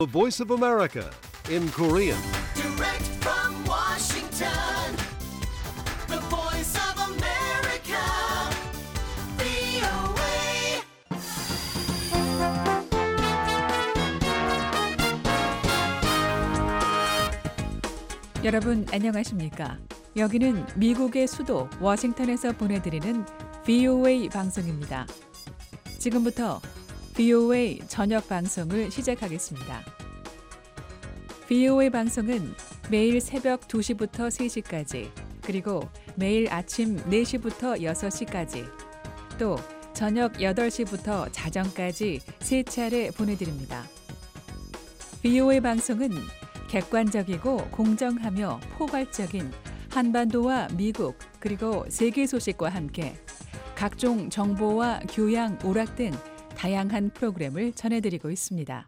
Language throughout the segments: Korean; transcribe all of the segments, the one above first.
The Voice of America in Korean. Direct from Washington, the voice of America, VOA. 여러분 안녕하십니까? 여기는 미국의 수도 워싱턴에서 보내드리는 VOA 방송입니다. 지금부터 VOA 저녁 방송을 시작하겠습니다. VOA 방송은 매일 새벽 2시부터 3시까지, 그리고 매일 아침 4시부터 6시까지, 또 저녁 8시부터 자정까지 3차례 보내드립니다. VOA 방송은 객관적이고 공정하며 포괄적인 한반도와 미국 그리고 세계 소식과 함께 각종 정보와 교양, 오락 등 다양한 프로그램을 전해드리고 있습니다.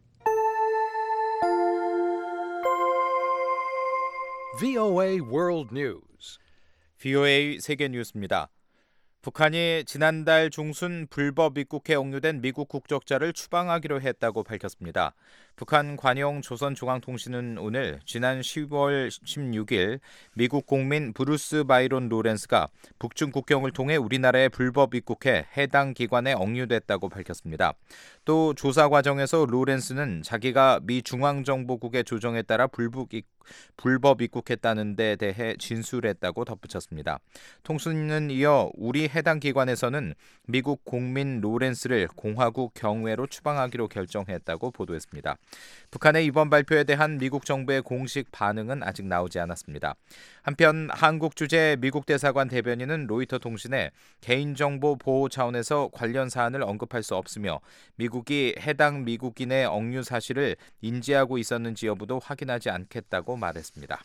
VOA World News. VOA 세계 뉴스입니다. 북한이 지난달 중순 불법 입국해 억류된 미국 국적자를 추방하기로 했다고 밝혔습니다. 북한 관영 조선중앙통신은 오늘 지난 10월 16일 미국 공민 브루스 바이론 로렌스가 북중 국경을 통해 우리나라에 불법 입국해 해당 기관에 억류됐다고 밝혔습니다. 또 조사 과정에서 로렌스는 자기가 미 중앙정보국의 조정에 따라 불법 입국했다는 데 대해 진술했다고 덧붙였습니다. 통신은 이어 우리 해당 기관에서는 미국 공민 로렌스를 공화국 경외로 추방하기로 결정했다고 보도했습니다. 북한의 이번 발표에 대한 미국 정부의 공식 반응은 아직 나오지 않았습니다. 한편 한국 주재 미국 대사관 대변인은 로이터 통신에 개인정보 보호 차원에서 관련 사안을 언급할 수 없으며 미국이 해당 미국인의 억류 사실을 인지하고 있었는지 여부도 확인하지 않겠다고 말했습니다.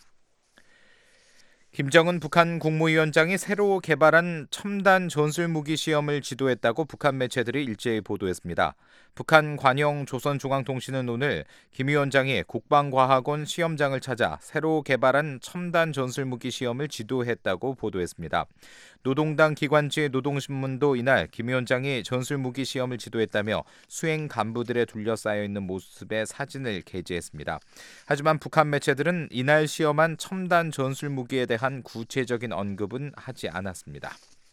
김정은 북한 국무위원장이 새로 개발한 첨단 전술무기 시험을 지도했다고 북한 매체들이 일제히 보도했습니다. 북한 관영 조선중앙통신은 오늘 김 위원장이 국방과학원 시험장을 찾아 새로 개발한 첨단 전술무기 시험을 지도했다고 보도했습니다. 노동당 기관지 노동신문도 이날 김 위원장이 전술무기 시험을 지도했다며 수행 간부들에 둘러싸여 있는 모습의 사진을 게재했습니다. 하지만 북한 매체들은 이날 시험한 첨단 전술무기에 대한 구체적인 언급은 하지 않았습니다.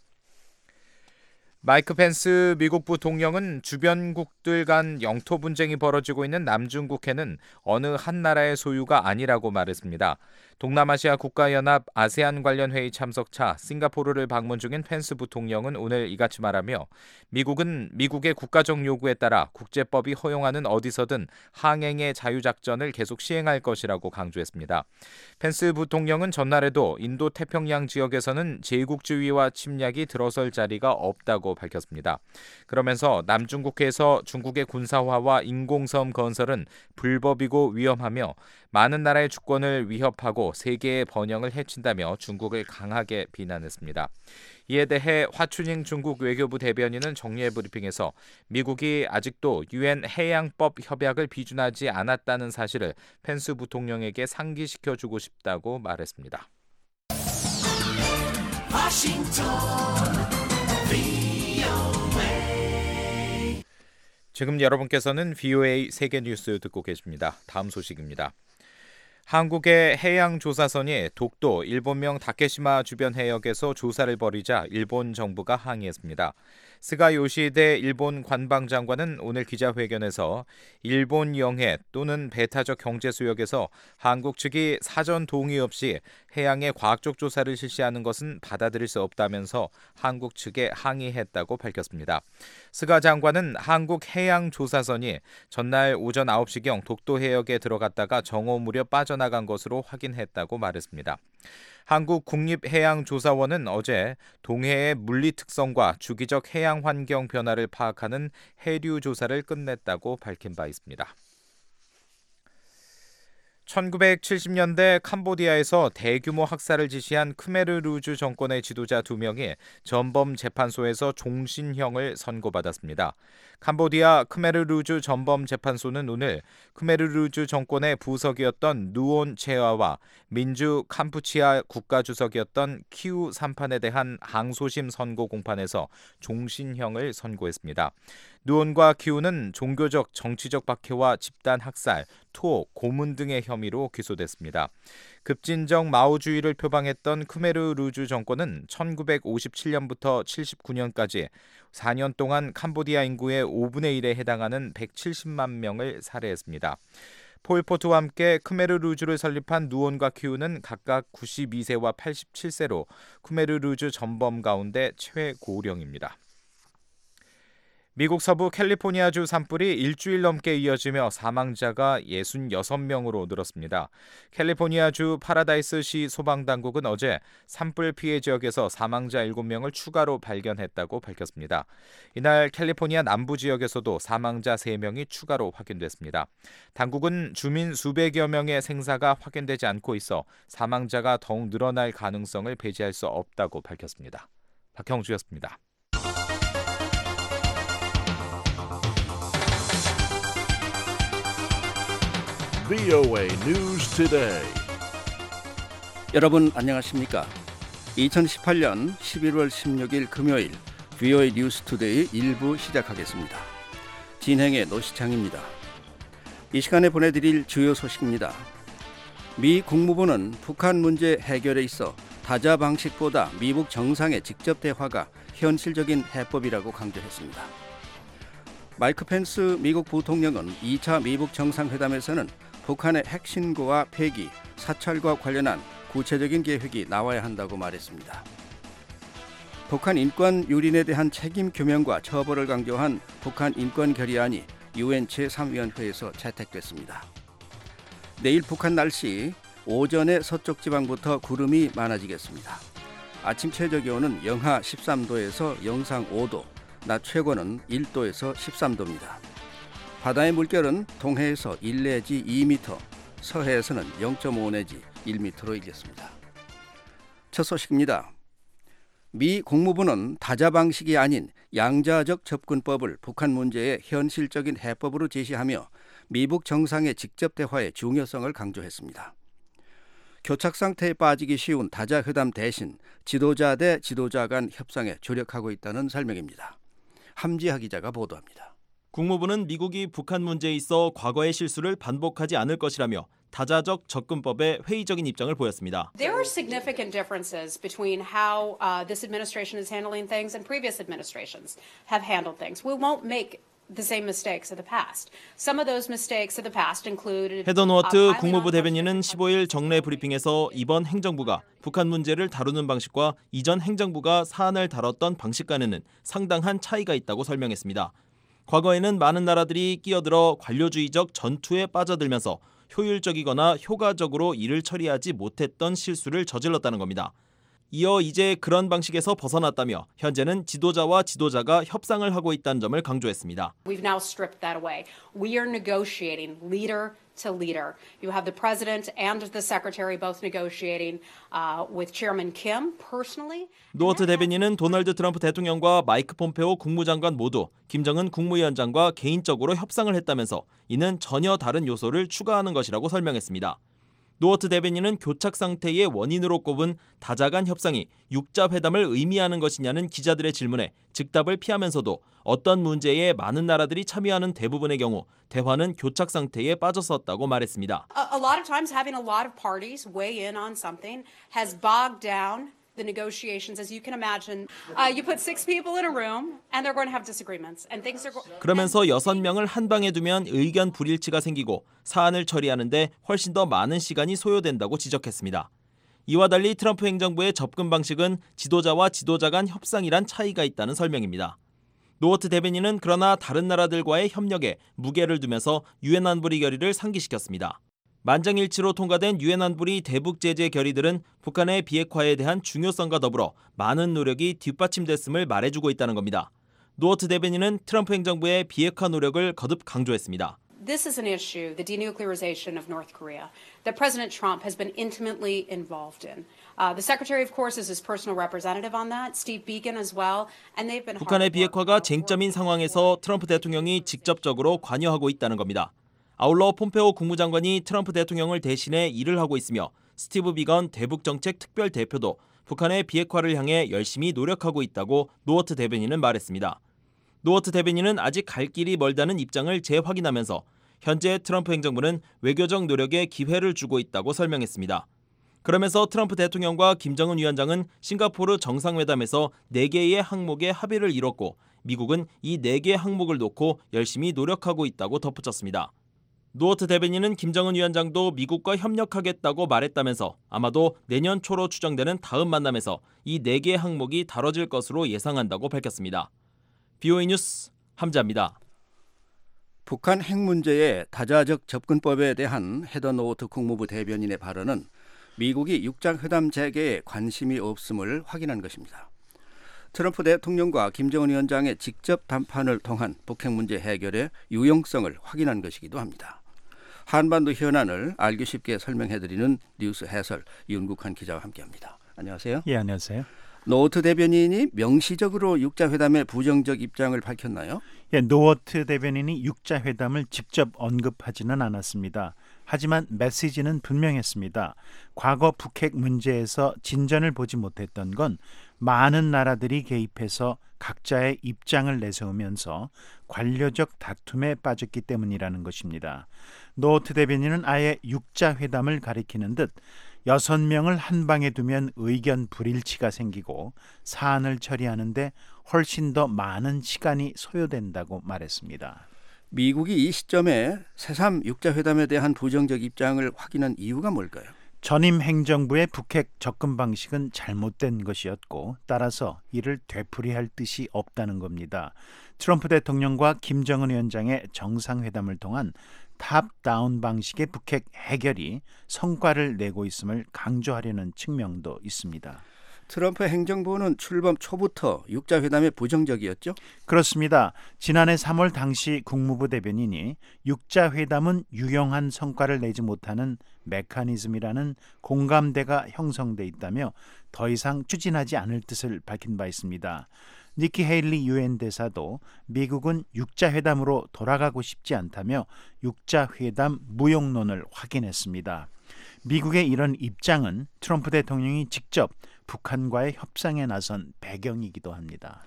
마이크 펜스 미국 부통령은 주변국들 간 영토 분쟁이 벌어지고 있는 남중국해는 어느 한 나라의 소유가 아니라고 말했습니다. 동남아시아 국가연합 아세안 관련 회의 참석차 싱가포르를 방문 중인 펜스 부통령은 오늘 이같이 말하며 미국은 미국의 국가적 요구에 따라 국제법이 허용하는 어디서든 항행의 자유작전을 계속 시행할 것이라고 강조했습니다. 펜스 부통령은 전날에도 인도 태평양 지역에서는 제국주의와 침략이 들어설 자리가 없다고 밝혔습니다. 그러면서 남중국해에서 중국의 군사화와 인공섬 건설은 불법이고 위험하며 많은 나라의 주권을 위협하고 세계의 번영을 해친다며 중국을 강하게 비난했습니다. 이에 대해 화춘잉 중국 외교부 대변인은 정례 브리핑에서 미국이 아직도 유엔 해양법 협약을 비준하지 않았다는 사실을 펜스 부통령에게 상기시켜주고 싶다고 말했습니다. 지금 여러분께서는 VOA 세계 뉴스 듣고 계십니다. 다음 소식입니다. 한국의 해양조사선이 독도 일본명 다케시마 주변 해역에서 조사를 벌이자 일본 정부가 항의했습니다. 스가 요시히데 일본 관방장관은 오늘 기자회견에서 일본 영해 또는 배타적 경제수역에서 한국 측이 사전 동의 없이 해양의 과학적 조사를 실시하는 것은 받아들일 수 없다면서 한국 측에 항의했다고 밝혔습니다. 스가 장관은 한국 해양조사선이 전날 오전 9시경 독도 해역에 들어갔다가 정오 무렵 빠져나간 것으로 확인했다고 말했습니다. 한국국립해양조사원은 어제 동해의 물리 특성과 주기적 해양 환경 변화를 파악하는 해류 조사를 끝냈다고 밝힌 바 있습니다. 1970년대 캄보디아에서 대규모 학살을 지시한 크메르 루즈 정권의 지도자 2명이 전범 재판소에서 종신형을 선고받았습니다. 캄보디아 크메르 루즈 전범 재판소는 오늘 크메르 루즈 정권의 부석이었던 누온 체아와 민주 캄푸치아 국가주석이었던 키우 삼판에 대한 항소심 선고 공판에서 종신형을 선고했습니다. 누온과 키우는 종교적, 정치적 박해와 집단 학살, 투옥, 고문 등의 혐의로 기소됐습니다. 급진적 마오주의를 표방했던 크메르 루주 정권은 1957년부터 79년까지 4년 동안 캄보디아 인구의 5분의 1에 해당하는 170만 명을 살해했습니다. 폴포트와 함께 크메르 루주를 설립한 누온과 키우는 각각 92세와 87세로 크메르 루주 전범 가운데 최고령입니다. 미국 서부 캘리포니아주 산불이 일주일 넘게 이어지며 사망자가 66명으로 늘었습니다. 캘리포니아주 파라다이스시 소방당국은 어제 산불 피해 지역에서 사망자 7명을 추가로 발견했다고 밝혔습니다. 이날 캘리포니아 남부 지역에서도 사망자 3명이 추가로 확인됐습니다. 당국은 주민 수백여 명의 생사가 확인되지 않고 있어 사망자가 더욱 늘어날 가능성을 배제할 수 없다고 밝혔습니다. 박형주였습니다. VOA News Today. 여러분 안녕하십니까? 2018년 11월 16일 금요일 VOA 뉴스 투데이 1부 시작하겠습니다. 진행의 노시창입니다. 이 시간에 보내드릴 주요 소식입니다. 미 국무부는 북한 문제 해결에 있어 다자 방식보다 미국 정상의 직접 대화가 현실적인 해법이라고 강조했습니다. 마이크 펜스 미국 부통령은 2차 미국 정상회담에서는 북한의 핵신고와 폐기, 사찰과 관련한 구체적인 계획이 나와야 한다고 말했습니다. 북한 인권 유린에 대한 책임 규명과 처벌을 강조한 북한 인권 결의안이 UN 제3위원회에서 채택됐습니다. 내일 북한 날씨, 오전에 서쪽 지방부터 구름이 많아지겠습니다. 아침 최저 기온은 영하 13도에서 영상 5도, 낮 최고는 1도에서 13도입니다. 바다의 물결은 동해에서 1 내지 2m, 서해에서는 0.5 내지 1m로 일겠습니다. 첫 소식입니다. 미 국무부는 다자 방식이 아닌 양자적 접근법을 북한 문제의 현실적인 해법으로 제시하며 미국 정상의 직접 대화의 중요성을 강조했습니다. 교착 상태에 빠지기 쉬운 다자 회담 대신 지도자 대 지도자 간 협상에 주력하고 있다는 설명입니다. 함지하 기자가 보도합니다. 국무부는 미국이 북한 문제에 있어 과거의 실수를 반복하지 않을 것이라며 다자적 접근법에 회의적인 입장을 보였습니다. There are significant differences between how this administration is handling things and previous administrations have handled things. We won't make the same mistakes of the past. Some of those mistakes of the past included 헤더 노어트 국무부 대변인은 15일 정례 브리핑에서 이번 행정부가 북한 문제를 다루는 방식과 이전 행정부가 사안을 다뤘던 방식 간에는 상당한 차이가 있다고 설명했습니다. 과거에는 많은 나라들이 끼어들어 관료주의적 전투에 빠져들면서 효율적이거나 효과적으로 일을 처리하지 못했던 실수를 저질렀다는 겁니다. 이어 이제 그런 방식에서 벗어났다며 현재는 지도자와 지도자가 협상을 하고 있다는 점을 강조했습니다. We've now stripped that away. We are negotiating leader to leader. You have the president and the secretary both negotiating with Chairman Kim personally. 노어트 대변인은 도널드 트럼프 대통령과 마이크 폼페오 국무장관 모두 김정은 국무위원장과 개인적으로 협상을 했다면서 이는 전혀 다른 요소를 추가하는 것이라고 설명했습니다. 노어트 대변인은 교착 상태의 원인으로 꼽은 다자 간 협상이 6자 회담을 의미하는 것이냐는 기자들의 질문에 즉답을 피하면서도 어떤 문제에 많은 나라들이 참여하는 대부분의 경우 대화는 교착 상태에 빠졌었다고 말했습니다. A lot of times having a lot of parties weigh in on something has bogged down the negotiations. As you can imagine, you put 6 people in a room and they're going to have disagreements and things are 그러면서 6명을 한 방에 두면 의견 불일치가 생기고 사안을 처리하는데 훨씬 더 많은 시간이 소요된다고 지적했습니다. 이와 달리 트럼프 행정부의 접근 방식은 지도자와 지도자 간 협상이란 차이가 있다는 설명입니다. 노어트 대변인은 그러나 다른 나라들과의 협력에 무게를 두면서 유엔 안보리 결의를 상기시켰습니다. 만장일치로 통과된 유엔 안보리 대북 제재 결의들은 북한의 비핵화에 대한 중요성과 더불어 많은 노력이 뒷받침됐음을 말해주고 있다는 겁니다. 노어트 대변인은 트럼프 행정부의 비핵화 노력을 거듭 강조했습니다. This is an issue, the denuclearization of North Korea, that President Trump has been intimately involved in. The Secretary, of course, is his personal representative on that, Steve Biegun as well, and they've been 북한의 비핵화가 쟁점인 상황에서 트럼프 대통령이 직접적으로 관여하고 있다는 겁니다. 아울러 폼페오 국무장관이 트럼프 대통령을 대신해 일을 하고 있으며 스티브 비건 대북정책 특별 대표도 북한의 비핵화를 향해 열심히 노력하고 있다고 노어트 대변인은 말했습니다. 노어트 대변인은 아직 갈 길이 멀다는 입장을 재확인하면서 현재 트럼프 행정부는 외교적 노력에 기회를 주고 있다고 설명했습니다. 그러면서 트럼프 대통령과 김정은 위원장은 싱가포르 정상회담에서 4개의 항목에 합의를 이뤘고 미국은 이 4개 항목을 놓고 열심히 노력하고 있다고 덧붙였습니다. 노어트 대변인은 김정은 위원장도 미국과 협력하겠다고 말했다면서 아마도 내년 초로 추정되는 다음 만남에서 이 4개 항목이 다뤄질 것으로 예상한다고 밝혔습니다. BOA 뉴스 함자입니다. 북한 핵 문제의 다자적 접근법에 대한 헤더 노어트 국무부 대변인의 발언은 미국이 육장회담 재개에 관심이 없음을 확인한 것입니다. 트럼프 대통령과 김정은 위원장의 직접 담판을 통한 북핵 문제 해결의 유용성을 확인한 것이기도 합니다. 한반도 현안을 알기 쉽게 설명해드리는 뉴스 해설 윤국한 기자와 함께합니다. 안녕하세요. 예, 안녕하세요. 노어트 대변인이 명시적으로 육자회담의 부정적 입장을 밝혔나요? 예, 노어트 대변인이 육자회담을 직접 언급하지는 않았습니다. 하지만 메시지는 분명했습니다. 과거 북핵 문제에서 진전을 보지 못했던 건 많은 나라들이 개입해서 각자의 입장을 내세우면서 관료적 다툼에 빠졌기 때문이라는 것입니다. 노어트 대변인은 아예 육자회담을 가리키는 듯 6명을 한 방에 두면 의견 불일치가 생기고 사안을 처리하는데 훨씬 더 많은 시간이 소요된다고 말했습니다. 미국이 이 시점에 새삼 육자회담에 대한 부정적 입장을 확인한 이유가 뭘까요? 전임 행정부의 북핵 접근 방식은 잘못된 것이었고 따라서 이를 되풀이할 뜻이 없다는 겁니다. 트럼프 대통령과 김정은 위원장의 정상회담을 통한 탑다운 방식의 북핵 해결이 성과를 내고 있음을 강조하려는 측면도 있습니다. 트럼프 행정부는 출범 초부터 육자회담에 부정적이었죠? 그렇습니다. 지난해 3월 당시 국무부 대변인이 육자회담은 유용한 성과를 내지 못하는 메커니즘이라는 공감대가 형성돼 있다며 더 이상 추진하지 않을 뜻을 밝힌 바 있습니다. 니키 헤일리 유엔 대사도 미국은 육자회담으로 돌아가고 싶지 않다며 육자회담 무용론을 확인했습니다. 미국의 이런 입장은 트럼프 대통령이 직접 북한과의 협상에 나선 배경이기도 합니다.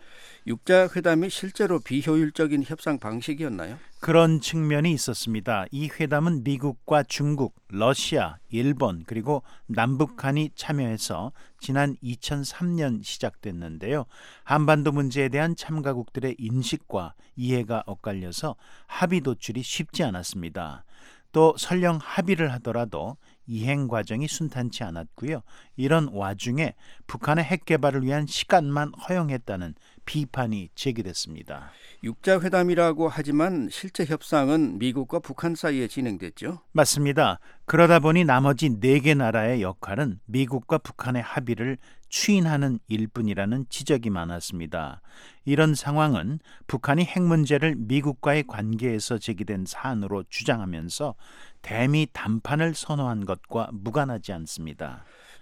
육자회담이 실제로 비효율적인 협상 방식이었나요? 그런 측면이 있었습니다. 이 회담은 미국과 중국, 러시아, 일본 그리고 남북한이 참여해서 지난 2003년 시작됐는데요. 한반도 문제에 대한 참가국들의 인식과 이해가 엇갈려서 합의 도출이 쉽지 않았습니다. 또 설령 합의를 하더라도 이행 과정이 순탄치 않았고요. 이런 와중에 북한의 핵 개발을 위한 시간만 허용했다는 비판이 제기됐습니다. 육자회담이라고 하지만 실제 협상은 미국과 북한 사이에 진행됐죠? 맞습니다. 그러다 보니 나머지 4개 나라의 역할은 미국과 북한의 합의를 추인하는 일뿐이라는 지적이 많았습니다. 이런 상황은 북한이 핵 문제를 미국과의 관계에서 제기된 사안으로 주장하면서 대미 담판을 선호한 것과 무관하지 않습니다.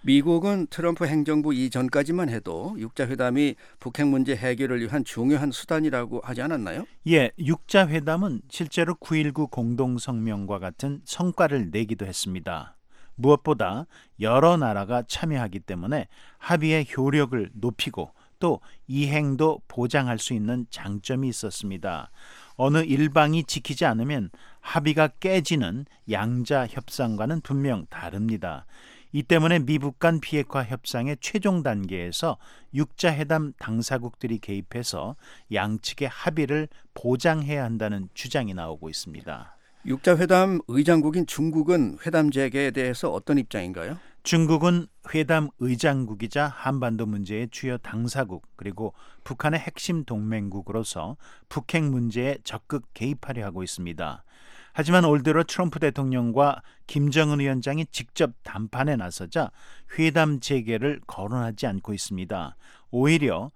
미국은 트럼프 행정부 이전까지만 해도 육자회담이 북핵 문제 해결을 위한 중요한 수단이라고 하지 않았나요? 예, 육자회담은 실제로 9.19 공동성명과 같은 성과를 내기도 했습니다. 무엇보다 여러 나라가 참여하기 때문에 합의의 효력을 높이고 또 이행도 보장할 수 있는 장점이 있었습니다. 어느 일방이 지키지 않으면 합의가 깨지는 양자 협상과는 분명 다릅니다. 이 때문에 미북 간 비핵화 협상의 최종 단계에서 육자회담 당사국들이 개입해서 양측의 합의를 보장해야 한다는 주장이 나오고 있습니다. 육자회담 의장국인 중국은 회담 재개에 대해서 어떤 입장인가요? 중국은 회담 의장국이자 한반도 문제의 주요 당사국 그리고 북한의 핵심 동맹국으로서 북핵 문제에 적극 개입하려 하고 있습니다. 하지만 올 들어 트럼프 대통령과 김정은 위원장이 직접 담판에 나서자 회담 재개를 거론하지 않고 있습니다. 오히려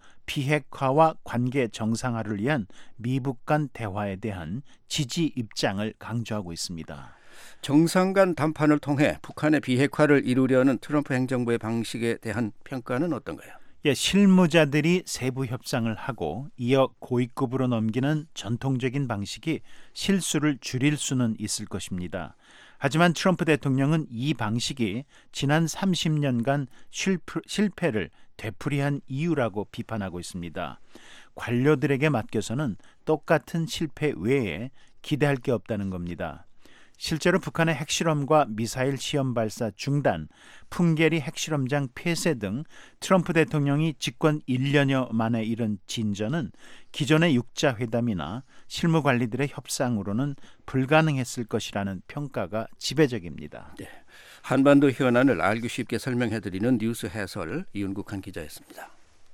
비핵화와 관계 정상화를 위한 미북 간 대화에 대한 지지 입장을 강조하고 있습니다. 정상 간 담판을 통해 북한의 비핵화를 이루려는 트럼프 행정부의 방식에 대한 평가는 어떤가요? 실무자들이 세부 협상을 하고 이어 고위급으로 넘기는 전통적인 방식이 실수를 줄일 수는 있을 것입니다. 하지만 트럼프 대통령은 이 방식이 지난 30년간 실패를 되풀이한 이유라고 비판하고 있습니다. 관료들에게 맡겨서는 똑같은 실패 외에 기대할 게 없다는 겁니다. 실제로 북한의 핵실험과 미사일 시험 발사 중단, 풍계리 핵실험장 폐쇄 등 트럼프 대통령이 집권 1년여 만에 이른 진전은 기존의 육자회담이나 실무관리들의 협상으로는 불가능했을 것이라는 평가가 지배적입니다. 네, 한반도 현안을 알기 쉽게 설명해드리는 뉴스 해설 이윤국한 기자였습니다.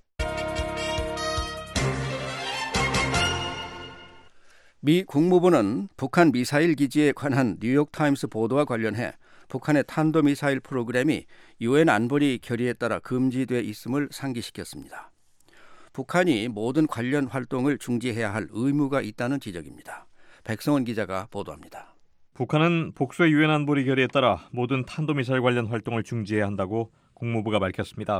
미 국무부는 북한 미사일 기지에 관한 뉴욕타임스 보도와 관련해 북한의 탄도미사일 프로그램이 유엔 안보리 결의에 따라 금지돼 있음을 상기시켰습니다. 북한이 모든 관련 활동을 중지해야 할 의무가 있다는 지적입니다. 백성원 기자가 보도합니다. 북한은 복수의 유엔 안보리 결의에 따라 모든 탄도미사일 관련 활동을 중지해야 한다고 국무부가 밝혔습니다.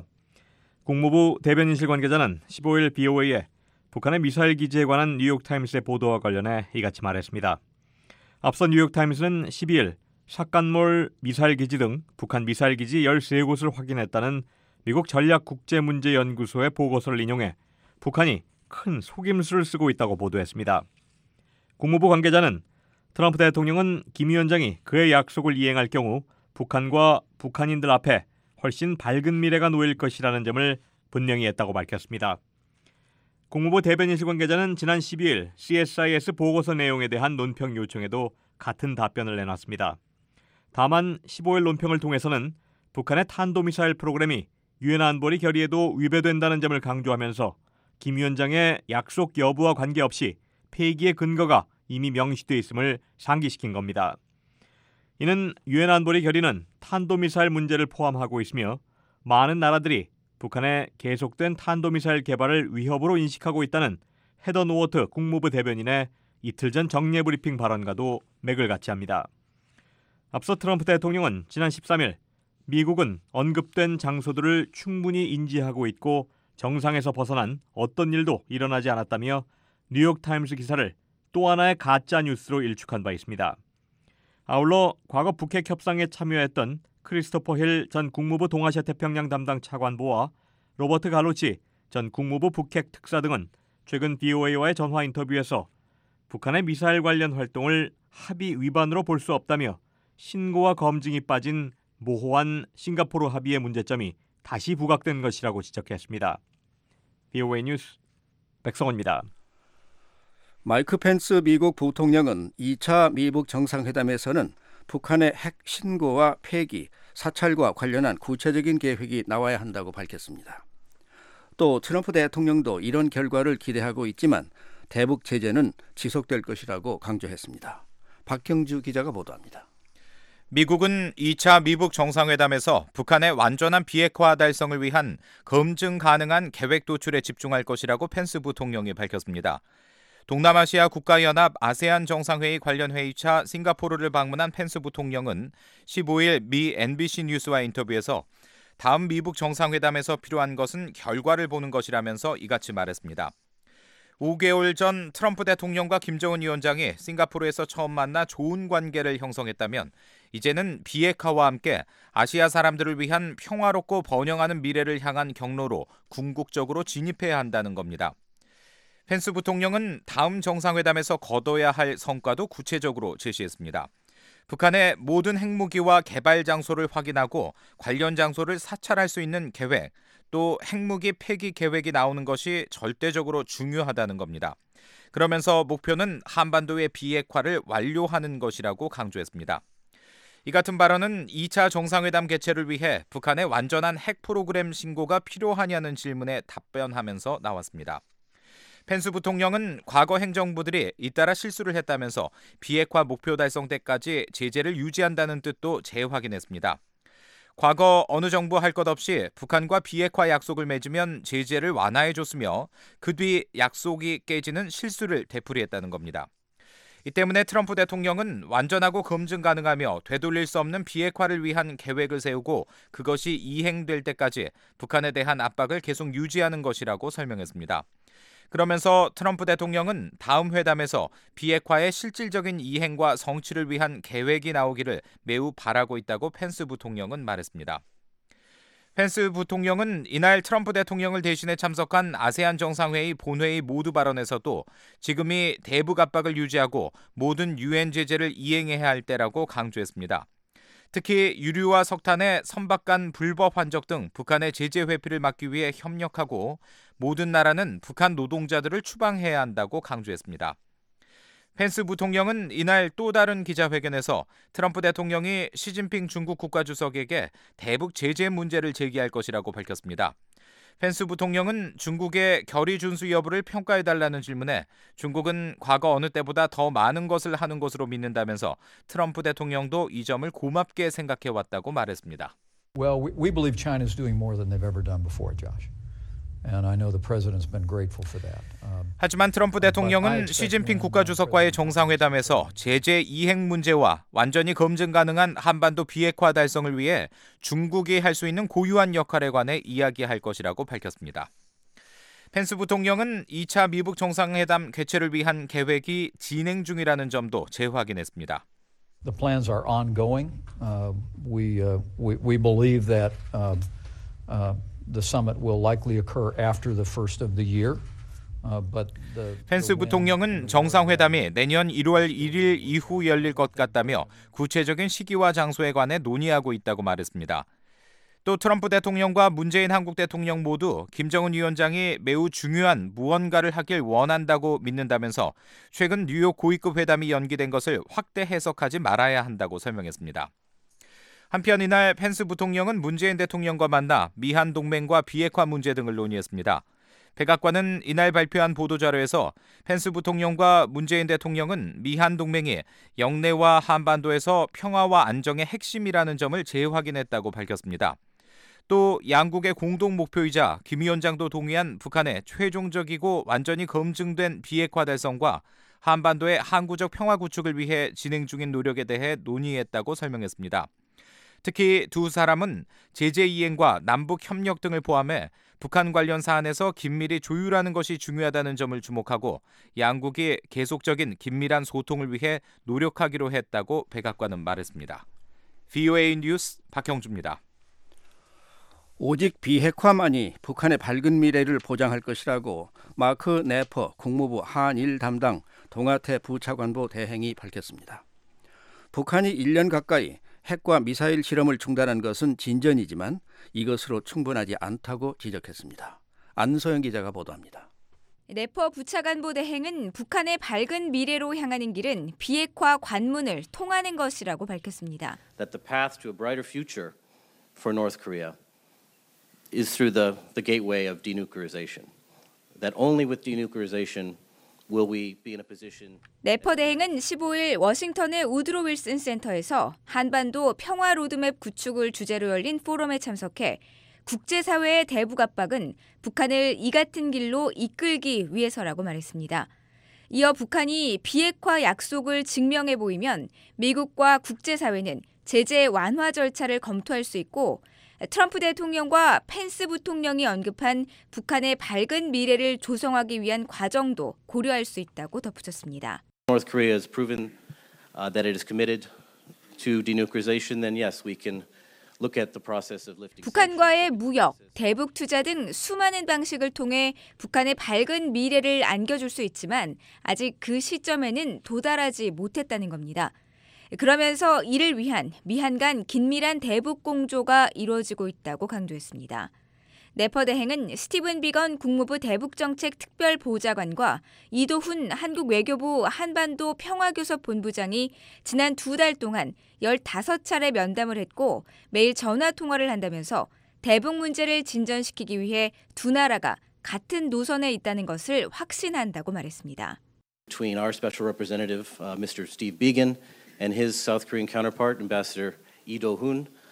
국무부 대변인실 관계자는 15일 BOA에 북한의 미사일 기지에 관한 뉴욕타임스의 보도와 관련해 이같이 말했습니다. 앞서 뉴욕타임스는 12일 샷간몰 미사일 기지 등 북한 미사일 기지 13곳을 확인했다는 미국 전략국제문제연구소의 보고서를 인용해 북한이 큰 속임수를 쓰고 있다고 보도했습니다. 국무부 관계자는 트럼프 대통령은 김 위원장이 그의 약속을 이행할 경우 북한과 북한인들 앞에 훨씬 밝은 미래가 놓일 것이라는 점을 분명히 했다고 밝혔습니다. 국무부 대변인실 관계자는 지난 12일 CSIS 보고서 내용에 대한 논평 요청에도 같은 답변을 내놨습니다. 다만 15일 논평을 통해서는 북한의 탄도미사일 프로그램이 유엔 안보리 결의에도 위배된다는 점을 강조하면서 김 위원장의 약속 여부와 관계없이 폐기의 근거가 이미 명시돼 있음을 상기시킨 겁니다. 이는 유엔 안보리 결의는 탄도미사일 문제를 포함하고 있으며 많은 나라들이 북한의 계속된 탄도미사일 개발을 위협으로 인식하고 있다는 헤더 노워트 국무부 대변인의 이틀 전 정례 브리핑 발언과도 맥을 같이 합니다. 앞서 트럼프 대통령은 지난 13일 미국은 언급된 장소들을 충분히 인지하고 있고 정상에서 벗어난 어떤 일도 일어나지 않았다며 뉴욕타임스 기사를 또 하나의 가짜 뉴스로 일축한 바 있습니다. 아울러 과거 북핵 협상에 참여했던 크리스토퍼 힐 전 국무부 동아시아 태평양 담당 차관보와 로버트 갈로치 전 국무부 북핵 특사 등은 최근 BOA와의 전화 인터뷰에서 북한의 미사일 관련 활동을 합의 위반으로 볼 수 없다며 신고와 검증이 빠진 모호한 싱가포르 합의의 문제점이 다시 부각된 것이라고 지적했습니다. BOA 뉴스 백성원입니다. 마이크 펜스 미국 부통령은 2차 미북 정상회담에서는 북한의 핵 신고와 폐기, 사찰과 관련한 구체적인 계획이 나와야 한다고 밝혔습니다. 또 트럼프 대통령도 이런 결과를 기대하고 있지만 대북 제재는 지속될 것이라고 강조했습니다. 박경주 기자가 보도합니다. 미국은 2차 미북 정상회담에서 북한의 완전한 비핵화 달성을 위한 검증 가능한 계획 도출에 집중할 것이라고 펜스 부통령이 밝혔습니다. 동남아시아 국가연합 아세안 정상회의 관련 회의차 싱가포르를 방문한 펜스 부통령은 15일 미 NBC 뉴스와 인터뷰에서 다음 미북 정상회담에서 필요한 것은 결과를 보는 것이라면서 이같이 말했습니다. 5개월 전 트럼프 대통령과 김정은 위원장이 싱가포르에서 처음 만나 좋은 관계를 형성했다면 이제는 비핵화와 함께 아시아 사람들을 위한 평화롭고 번영하는 미래를 향한 경로로 궁극적으로 진입해야 한다는 겁니다. 펜스 부통령은 다음 정상회담에서 거둬야 할 성과도 구체적으로 제시했습니다. 북한의 모든 핵무기와 개발 장소를 확인하고 관련 장소를 사찰할 수 있는 계획, 또 핵무기 폐기 계획이 나오는 것이 절대적으로 중요하다는 겁니다. 그러면서 목표는 한반도의 비핵화를 완료하는 것이라고 강조했습니다. 이 같은 발언은 2차 정상회담 개최를 위해 북한의 완전한 핵 프로그램 신고가 필요하냐는 질문에 답변하면서 나왔습니다. 펜스 부통령은 과거 행정부들이 잇따라 실수를 했다면서 비핵화 목표 달성 때까지 제재를 유지한다는 뜻도 재확인했습니다. 과거 어느 정부 할 것 없이 북한과 비핵화 약속을 맺으면 제재를 완화해줬으며 그 뒤 약속이 깨지는 실수를 되풀이했다는 겁니다. 이 때문에 트럼프 대통령은 완전하고 검증 가능하며 되돌릴 수 없는 비핵화를 위한 계획을 세우고 그것이 이행될 때까지 북한에 대한 압박을 계속 유지하는 것이라고 설명했습니다. 그러면서 트럼프 대통령은 다음 회담에서 비핵화의 실질적인 이행과 성취를 위한 계획이 나오기를 매우 바라고 있다고 펜스 부통령은 말했습니다. 펜스 부통령은 이날 트럼프 대통령을 대신해 참석한 아세안 정상회의 본회의 모두 발언에서도 지금이 대북 압박을 유지하고 모든 유엔 제재를 이행해야 할 때라고 강조했습니다. 특히 유류와 석탄의 선박간 불법 환적 등 북한의 제재 회피를 막기 위해 협력하고 모든 나라는 북한 노동자들을 추방해야 한다고 강조했습니다. 펜스 부통령은 이날 또 다른 기자회견에서 트럼프 대통령이 시진핑 중국 국가주석에게 대북 제재 문제를 제기할 것이라고 밝혔습니다. 펜스 부통령은 중국의 결의 준수 여부를 평가해달라는 질문에 중국은 과거 어느 때보다 더 많은 것을 하는 것으로 믿는다면서 트럼프 대통령도 이 점을 고맙게 생각해왔다고 말했습니다. Well, we believe China is doing more than they've ever done before, Josh. And I know the president's been grateful for that. 하지만 트럼프 대통령은 시진핑 국가주석과의 정상회담에서 제재 이행 문제와 완전히 검증 가능한 한반도 비핵화 달성을 위해 중국이 할 수 있는 고유한 역할에 관해 이야기할 것이라고 밝혔습니다. 펜스 부통령은 2차 미북 정상회담 개최를 위한 계획이 진행 중이라는 점도 재확인했습니다. The plans are ongoing. We believe that the summit will likely occur after the first of the year. 펜스 부통령은 정상회담이 내년 1월 1일 이후 열릴 것 같다며 구체적인 시기와 장소에 관해 논의하고 있다고 말했습니다. 또 트럼프 대통령과 문재인 한국 대통령 모두 김정은 위원장이 매우 중요한 무언가를 하길 원한다고 믿는다면서 최근 뉴욕 고위급 회담이 연기된 것을 확대 해석하지 말아야 한다고 설명했습니다. 한편 이날 펜스 부통령은 문재인 대통령과 만나 미한 동맹과 비핵화 문제 등을 논의했습니다. 백악관은 이날 발표한 보도자료에서 펜스 부통령과 문재인 대통령은 미한 동맹이 영내와 한반도에서 평화와 안정의 핵심이라는 점을 재확인했다고 밝혔습니다. 또 양국의 공동 목표이자 김 위원장도 동의한 북한의 최종적이고 완전히 검증된 비핵화 달성과 한반도의 항구적 평화 구축을 위해 진행 중인 노력에 대해 논의했다고 설명했습니다. 특히 두 사람은 제재 이행과 남북 협력 등을 포함해 북한 관련 사안에서 긴밀히 조율하는 것이 중요하다는 점을 주목하고 양국이 계속적인 긴밀한 소통을 위해 노력하기로 했다고 백악관은 말했습니다. VOA 뉴스 박형주입니다. 오직 비핵화만이 북한의 밝은 미래를 보장할 것이라고 마크 네퍼 국무부 한일 담당 동아태 부차관보 대행이 밝혔습니다. 북한이 1년 가까이 핵과 미사일 실험을 중단한 것은 진전이지만 이것으로 충분하지 않다고 지적했습니다. 안소영 기자가 보도합니다. 네퍼 부차관보 대행은 북한의 밝은 미래로 향하는 길은 비핵화 관문을 통하는 것이라고 밝혔습니다. That the path to a brighter future for North Korea is through the gateway of denuclearization. That only with denuclearization will we be in a position. 네퍼 대행은 15일 워싱턴의 우드로 윌슨 센터에서 한반도 평화 로드맵 구축을 주제로 열린 포럼에 참석해 국제사회의 대북 압박은 북한을 이 같은 길로 이끌기 위해서라고 말했습니다. 이어 북한이 비핵화 약속을 증명해 보이면 미국과 국제사회는 제재 완화 절차를 검토할 수 있고 트럼프 대통령과 펜스 부통령이 언급한 북한의 밝은 미래를 조성하기 위한 과정도 고려할 수 있다고 덧붙였습니다. North Korea has proven that it is committed to denuclearization. Then yes, we can look at the process of lifting. 북한과의 무역, 대북 투자 등 수많은 방식을 통해 북한의 밝은 미래를 안겨줄 수 있지만 아직 그 시점에는 도달하지 못했다는 겁니다. 그러면서 이를 위한 미한 간 긴밀한 대북 공조가 이루어지고 있다고 강조했습니다. 네퍼 대행은 스티븐 비건 국무부 대북정책 특별보좌관과 이도훈 한국 외교부 한반도 평화교섭 본부장이 지난 2달 동안 15차례 면담을 했고 매일 전화통화를 한다면서 대북 문제를 진전시키기 위해 두 나라가 같은 노선에 있다는 것을 확신한다고 말했습니다. Between our special representative, Mr. Steve Biegun, and his South Korean counterpart, Ambassador Lee Do-hun,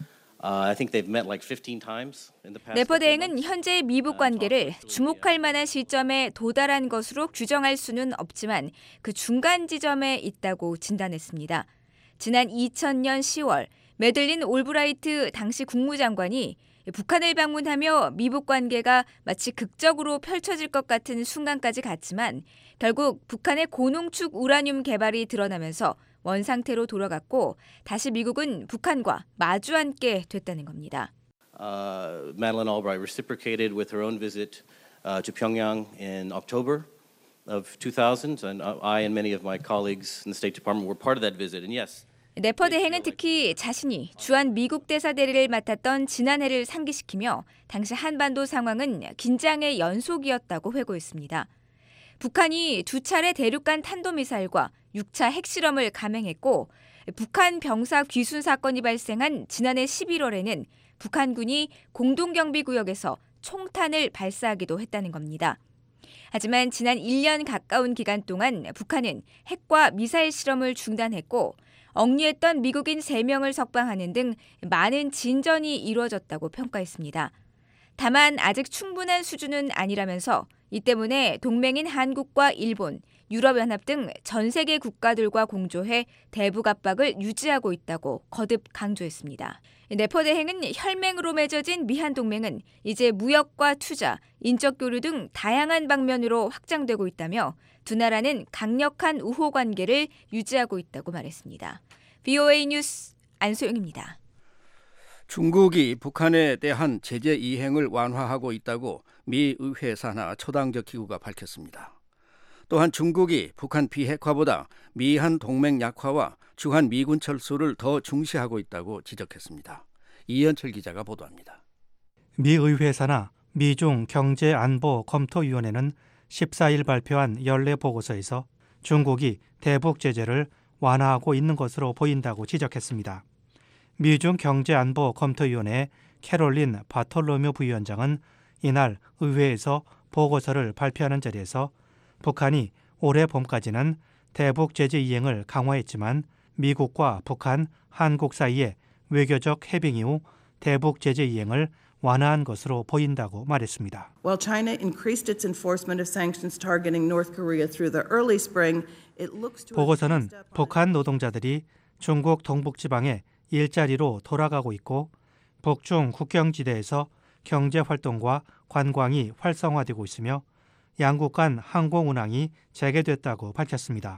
I think they've met like 15 times in the past. 네퍼 대행은 현재의 미북 관계를 주목할 만한 시점에 도달한 것으로 규정할 수는 없지만 그 중간 지점에 있다고 진단했습니다. 지난 2000년 10월 매들린 올브라이트 당시 국무장관이 북한을 방문하며 미북 관계가 마치 극적으로 펼쳐질 것 같은 순간까지 갔지만 결국 북한의 고농축 우라늄 개발이 드러나면서 원상태로 돌아갔고 다시 미국은 북한과 마주 앉게 됐다는 겁니다. Madeleine Albright reciprocated with her own visit to Pyongyang in October of 2000, and I and many of my colleagues in the State Department were part of that visit. And yes. 네퍼 대행은 특히 자신이 주한 미국 대사 대리를 맡았던 지난해를 상기시키며 당시 한반도 상황은 긴장의 연속이었다고 회고했습니다. 북한이 2차례 대륙간 탄도미사일과 6차 핵실험을 감행했고 북한 병사 귀순 사건이 발생한 지난해 11월에는 북한군이 공동경비구역에서 총탄을 발사하기도 했다는 겁니다. 하지만 지난 1년 가까운 기간 동안 북한은 핵과 미사일 실험을 중단했고 억류했던 미국인 3명을 석방하는 등 많은 진전이 이루어졌다고 평가했습니다. 다만 아직 충분한 수준은 아니라면서 이 때문에 동맹인 한국과 일본, 유럽연합 등 전 세계 국가들과 공조해 대북 압박을 유지하고 있다고 거듭 강조했습니다. 네퍼 대행은 혈맹으로 맺어진 미한 동맹은 이제 무역과 투자, 인적 교류 등 다양한 방면으로 확장되고 있다며 두 나라는 강력한 우호 관계를 유지하고 있다고 말했습니다. VOA 뉴스 안소영입니다. 중국이 북한에 대한 제재 이행을 완화하고 있다고 미 의회 산하 초당적 기구가 밝혔습니다. 또한 중국이 북한 비핵화보다 미한 동맹 약화와 주한 미군 철수를 더 중시하고 있다고 지적했습니다. 이현철 기자가 보도합니다. 미 의회 산하 미중 경제안보검토위원회는 14일 발표한 연례 보고서에서 중국이 대북 제재를 완화하고 있는 것으로 보인다고 지적했습니다. 미중 경제안보검토위원회 캐롤린 바톨로뮤 부위원장은 이날 의회에서 보고서를 발표하는 자리에서 북한이 올해 봄까지는 대북 제재 이행을 강화했지만 미국과 북한, 한국 사이의 외교적 해빙 이후 대북 제재 이행을 완화한 것으로 보인다고 말했습니다. While China increased its enforcement of sanctions targeting North Korea through the early spring, it looks to 보고서는 북한 노동자들이 중국 동북지방에 일자리로 돌아가고 있고 북중 국경지대에서 경제 활동과 관광이 활성화되고 있으며 양국 간 항공 운항이 재개됐다고 밝혔습니다.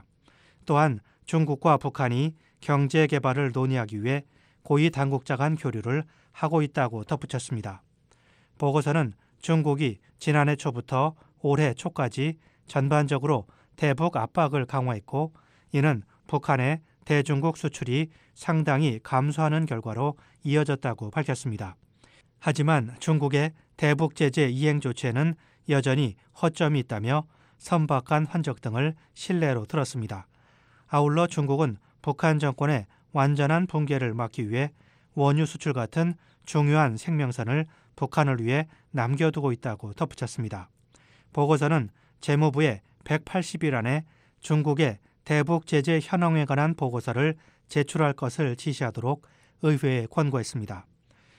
또한 중국과 북한이 경제 개발을 논의하기 위해 고위 당국자 간 교류를 하고 있다고 덧붙였습니다. 보고서는 중국이 지난해 초부터 올해 초까지 전반적으로 대북 압박을 강화했고 이는 북한의 대중국 수출이 상당히 감소하는 결과로 이어졌다고 밝혔습니다. 하지만 중국의 대북 제재 이행 조치에는 여전히 허점이 있다며 선박간 환적 등을 신뢰로 들었습니다. 아울러 중국은 북한 정권의 완전한 붕괴를 막기 위해 원유 수출 같은 중요한 생명선을 북한을 위해 남겨두고 있다고 덧붙였습니다. 보고서는 재무부에 180일 안에 중국의 대북 제재 현황에 관한 보고서를 제출할 것을 지시하도록 의회에 권고했습니다.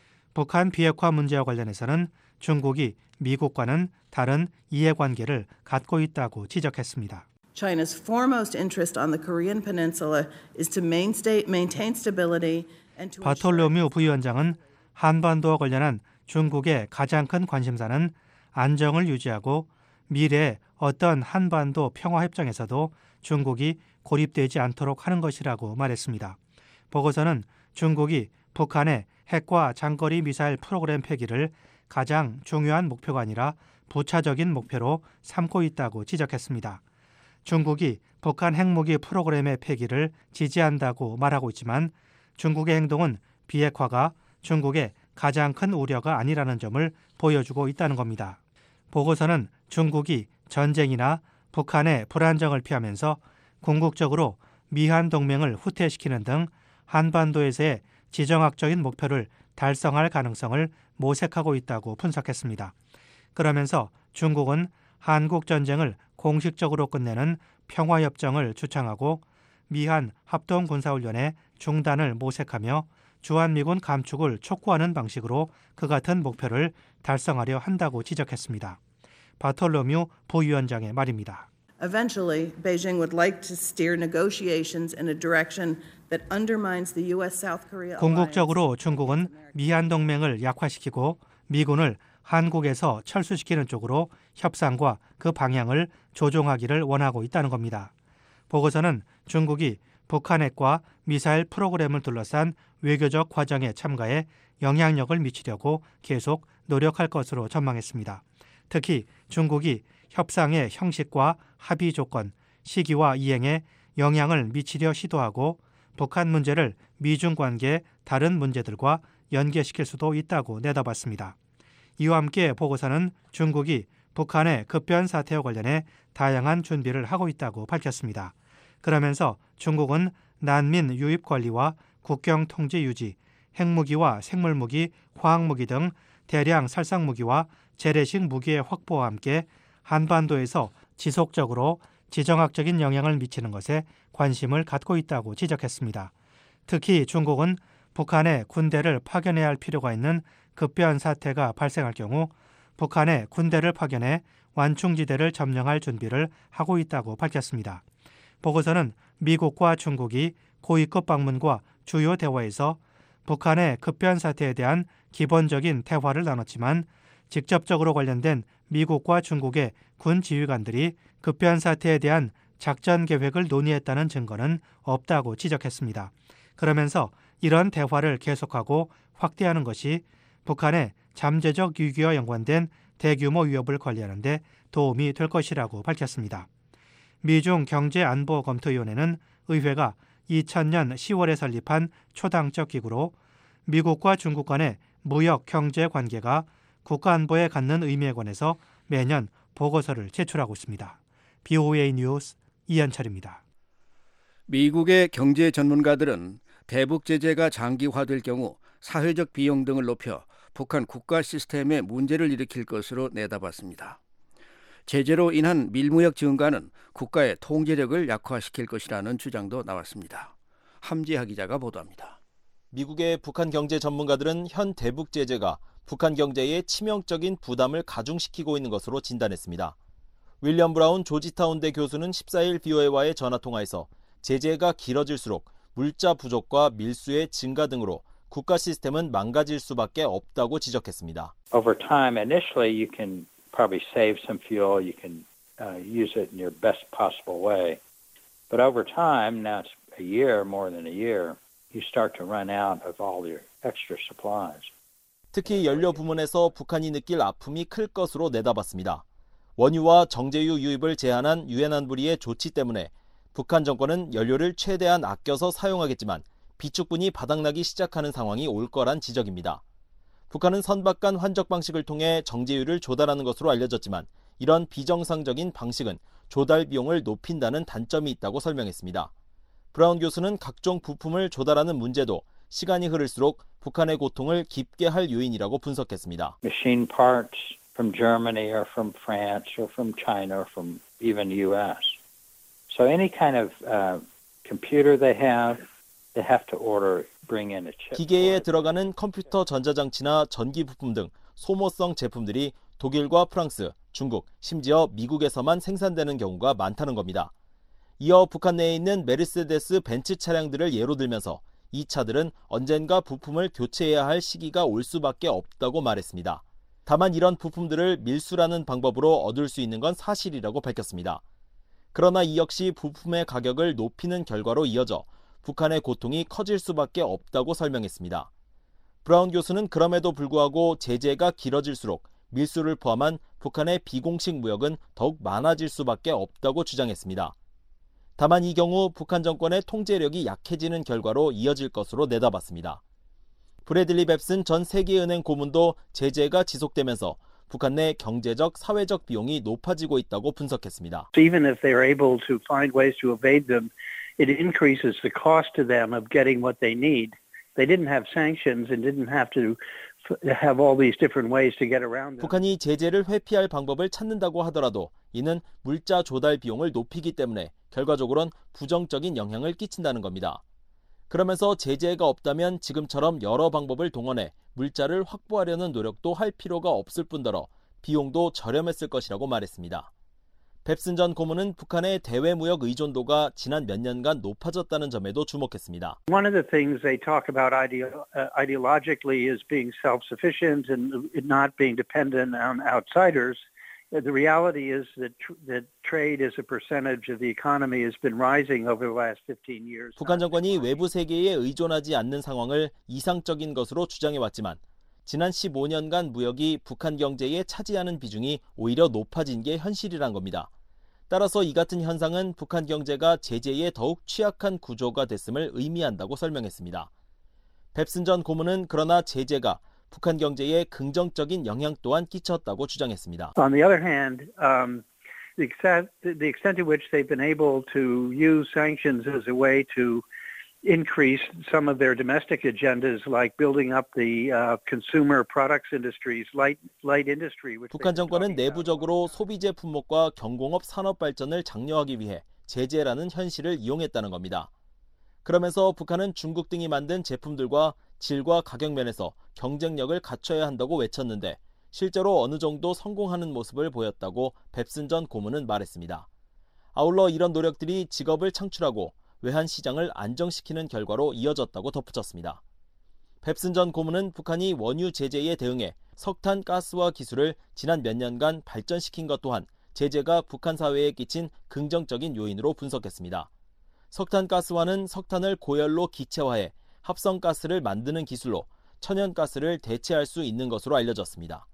북한 비핵화 문제와 관련해서는 중국이 미국과는 다른 이해관계를 갖고 있다고 지적했습니다. China's foremost interest on the Korean Peninsula is to maintain stability and to 바톨로뮤 부위원장은 한반도와 관련한 중국의 가장 큰 관심사는 안정을 유지하고 미래의 어떤 한반도 평화협정에서도 중국이 고립되지 않도록 하는 것이라고 말했습니다. 보고서는 중국이 북한의 핵과 장거리 미사일 프로그램 폐기를 가장 중요한 목표가 아니라 부차적인 목표로 삼고 있다고 지적했습니다. 중국이 북한 핵무기 프로그램의 폐기를 지지한다고 말하고 있지만 중국의 행동은 비핵화가 중국의 가장 큰 우려가 아니라는 점을 보여주고 있다는 겁니다. 보고서는 중국이 전쟁이나 북한의 불안정을 피하면서 궁극적으로 미한 동맹을 후퇴시키는 등 한반도에서의 지정학적인 목표를 달성할 가능성을 모색하고 있다고 분석했습니다. 그러면서 중국은 한국 전쟁을 공식적으로 끝내는 평화협정을 주창하고 미한 합동군사훈련의 중단을 모색하며 주한미군 감축을 촉구하는 방식으로 그 같은 목표를 달성하려 한다고 지적했습니다. 바톨로뮤 부위원장의 말입니다. Eventually, Beijing would like to steer negotiations in a direction that undermines the U.S.-South Korea alliance. 궁극적으로 중국은 미한 동맹을 약화시키고 미군을 한국에서 철수시키는 쪽으로 협상과 그 방향을 조종하기를 원하고 있다는 겁니다. 보고서는 중국이 북한 핵과 미사일 프로그램을 둘러싼 외교적 과정에 참가해 영향력을 미치려고 계속 노력할 것으로 전망했습니다. 특히 중국이 협상의 형식과 합의 조건, 시기와 이행에 영향을 미치려 시도하고 북한 문제를 미중 관계 다른 문제들과 연계시킬 수도 있다고 내다봤습니다. 이와 함께 보고서는 중국이 북한의 급변 사태와 관련해 다양한 준비를 하고 있다고 밝혔습니다. 그러면서 중국은 난민 유입 관리와 국경 통제 유지, 핵무기와 생물무기, 화학무기 등 대량 살상무기와 재래식 무기의 확보와 함께 한반도에서 지속적으로 지정학적인 영향을 미치는 것에 관심을 갖고 있다고 지적했습니다. 특히 중국은 북한에 군대를 파견해야 할 필요가 있는 급변 사태가 발생할 경우 북한에 군대를 파견해 완충지대를 점령할 준비를 하고 있다고 밝혔습니다. 보고서는 미국과 중국이 고위급 방문과 주요 대화에서 북한의 급변 사태에 대한 기본적인 대화를 나눴지만 직접적으로 관련된 미국과 중국의 군 지휘관들이 급변 사태에 대한 작전 계획을 논의했다는 증거는 없다고 지적했습니다. 그러면서 이런 대화를 계속하고 확대하는 것이 북한의 잠재적 위기와 연관된 대규모 위협을 관리하는 데 도움이 될 것이라고 밝혔습니다. 미중 경제안보검토위원회는 의회가 2000년 10월에 설립한 초당적 기구로 미국과 중국 간의 무역 경제 관계가 국가안보에 갖는 의미에 관해서 매년 보고서를 제출하고 있습니다. BOA 뉴스 이현철입니다. 미국의 경제 전문가들은 대북 제재가 장기화될 경우 사회적 비용 등을 높여 북한 국가 시스템에 문제를 일으킬 것으로 내다봤습니다. 제재로 인한 밀무역 증가는 국가의 통제력을 약화시킬 것이라는 주장도 나왔습니다. 함지하 기자가 보도합니다. 미국의 북한 경제 전문가들은 현 대북 제재가 북한 경제에 치명적인 부담을 가중시키고 있는 것으로 진단했습니다. 윌리엄 브라운 조지타운대 교수는 14일 BOA와의 전화통화에서 제재가 길어질수록 물자 부족과 밀수의 증가 등으로 국가 시스템은 망가질 수밖에 없다고 지적했습니다. Over time, initially you can probably save some fuel, you can use it in your best possible way. But over time, now it's a year, more than a year, you start to run out of all your extra supplies. 특히 연료 부문에서 북한이 느낄 아픔이 클 것으로 내다봤습니다. 원유와 정제유 유입을 제한한 유엔 안보리의 조치 때문에 북한 정권은 연료를 최대한 아껴서 사용하겠지만 비축분이 바닥나기 시작하는 상황이 올 거란 지적입니다. 북한은 선박 간 환적 방식을 통해 정제유를 조달하는 것으로 알려졌지만 이런 비정상적인 방식은 조달 비용을 높인다는 단점이 있다고 설명했습니다. 브라운 교수는 각종 부품을 조달하는 문제도 시간이 흐를수록 북한의 고통을 깊게 할 요인이라고 분석했습니다. Machine parts from Germany or from France or from China or from even US. So any kind of computer they have to order, bring in a chip. 기계에 들어가는 컴퓨터 전자장치나 전기 부품 등 소모성 제품들이 독일과 프랑스, 중국, 심지어 미국에서만 생산되는 경우가 많다는 겁니다. 이어 북한 내에 있는 메르세데스 벤츠 차량들을 예로 들면서 이 차들은 언젠가 부품을 교체해야 할 시기가 올 수밖에 없다고 말했습니다. 다만 이런 부품들을 밀수라는 방법으로 얻을 수 있는 건 사실이라고 밝혔습니다. 그러나 이 역시 부품의 가격을 높이는 결과로 이어져 북한의 고통이 커질 수밖에 없다고 설명했습니다. 브라운 교수는 그럼에도 불구하고 제재가 길어질수록 밀수를 포함한 북한의 비공식 무역은 더욱 많아질 수밖에 없다고 주장했습니다. 다만 이 경우 북한 정권의 통제력이 약해지는 결과로 이어질 것으로 내다봤습니다. 브래들리 뱁슨 전 세계은행 고문도 제재가 지속되면서 북한 내 경제적, 사회적 비용이 높아지고 있다고 분석했습니다. Even if they're able to find ways to evade them, it increases the cost to them of getting what they need. They didn't have sanctions and didn't have to have all these different ways to get around them. 북한이 제재를 회피할 방법을 찾는다고 하더라도 이는 물자 조달 비용을 높이기 때문에 결과적으로는 부정적인 영향을 끼친다는 겁니다. 그러면서 제재가 없다면 지금처럼 여러 방법을 동원해 물자를 확보하려는 노력도 할 필요가 없을 뿐더러 비용도 저렴했을 것이라고 말했습니다. 뱁슨 전 고문은 북한의 대외 무역 의존도가 지난 몇 년간 높아졌다는 점에도 주목했습니다. One of the things they talk about ideologically is being self-sufficient and not being dependent on outsiders. The reality is that trade as a percentage of the economy has been rising over the last 15 years. 북한 정권이 외부 세계에 의존하지 않는 상황을 이상적인 것으로 주장해왔지만 지난 15년간 무역이 북한 경제에 차지하는 비중이 오히려 높아진 게 현실이란 겁니다. 따라서 이 같은 현상은 북한 경제가 제재에 더욱 취약한 구조가 됐음을 의미한다고 설명했습니다. 뱁슨 전 고문은 그러나 제재가 북한 경제에 긍정적인 영향 또한 끼쳤다고 주장했습니다. On the other hand, the extent to which they've been able to use sanctions as a way to increase some of their domestic agendas, like building up the consumer products industries, light industry. 북한 정권은 내부적으로 소비재 품목과 경공업 산업 발전을 장려하기 위해 제재라는 현실을 이용했다는 겁니다. 그러면서 북한은 중국 등이 만든 제품들과 질과 가격 면에서 경쟁력을 갖춰야 한다고 외쳤는데 실제로 어느 정도 성공하는 모습을 보였다고 뱁슨 전 고문은 말했습니다. 아울러 이런 노력들이 직업을 창출하고 외환 시장을 안정시키는 결과로 이어졌다고 덧붙였습니다. 뱁슨 전 고문은 북한이 원유 제재에 대응해 석탄 가스화 기술을 지난 몇 년간 발전시킨 것 또한 제재가 북한 사회에 끼친 긍정적인 요인으로 분석했습니다. 석탄 가스화는 석탄을 고열로 기체화해 합성가스를 만드는 기술로 천연가스를 대체할 수 있는 것으로 알려졌습니다.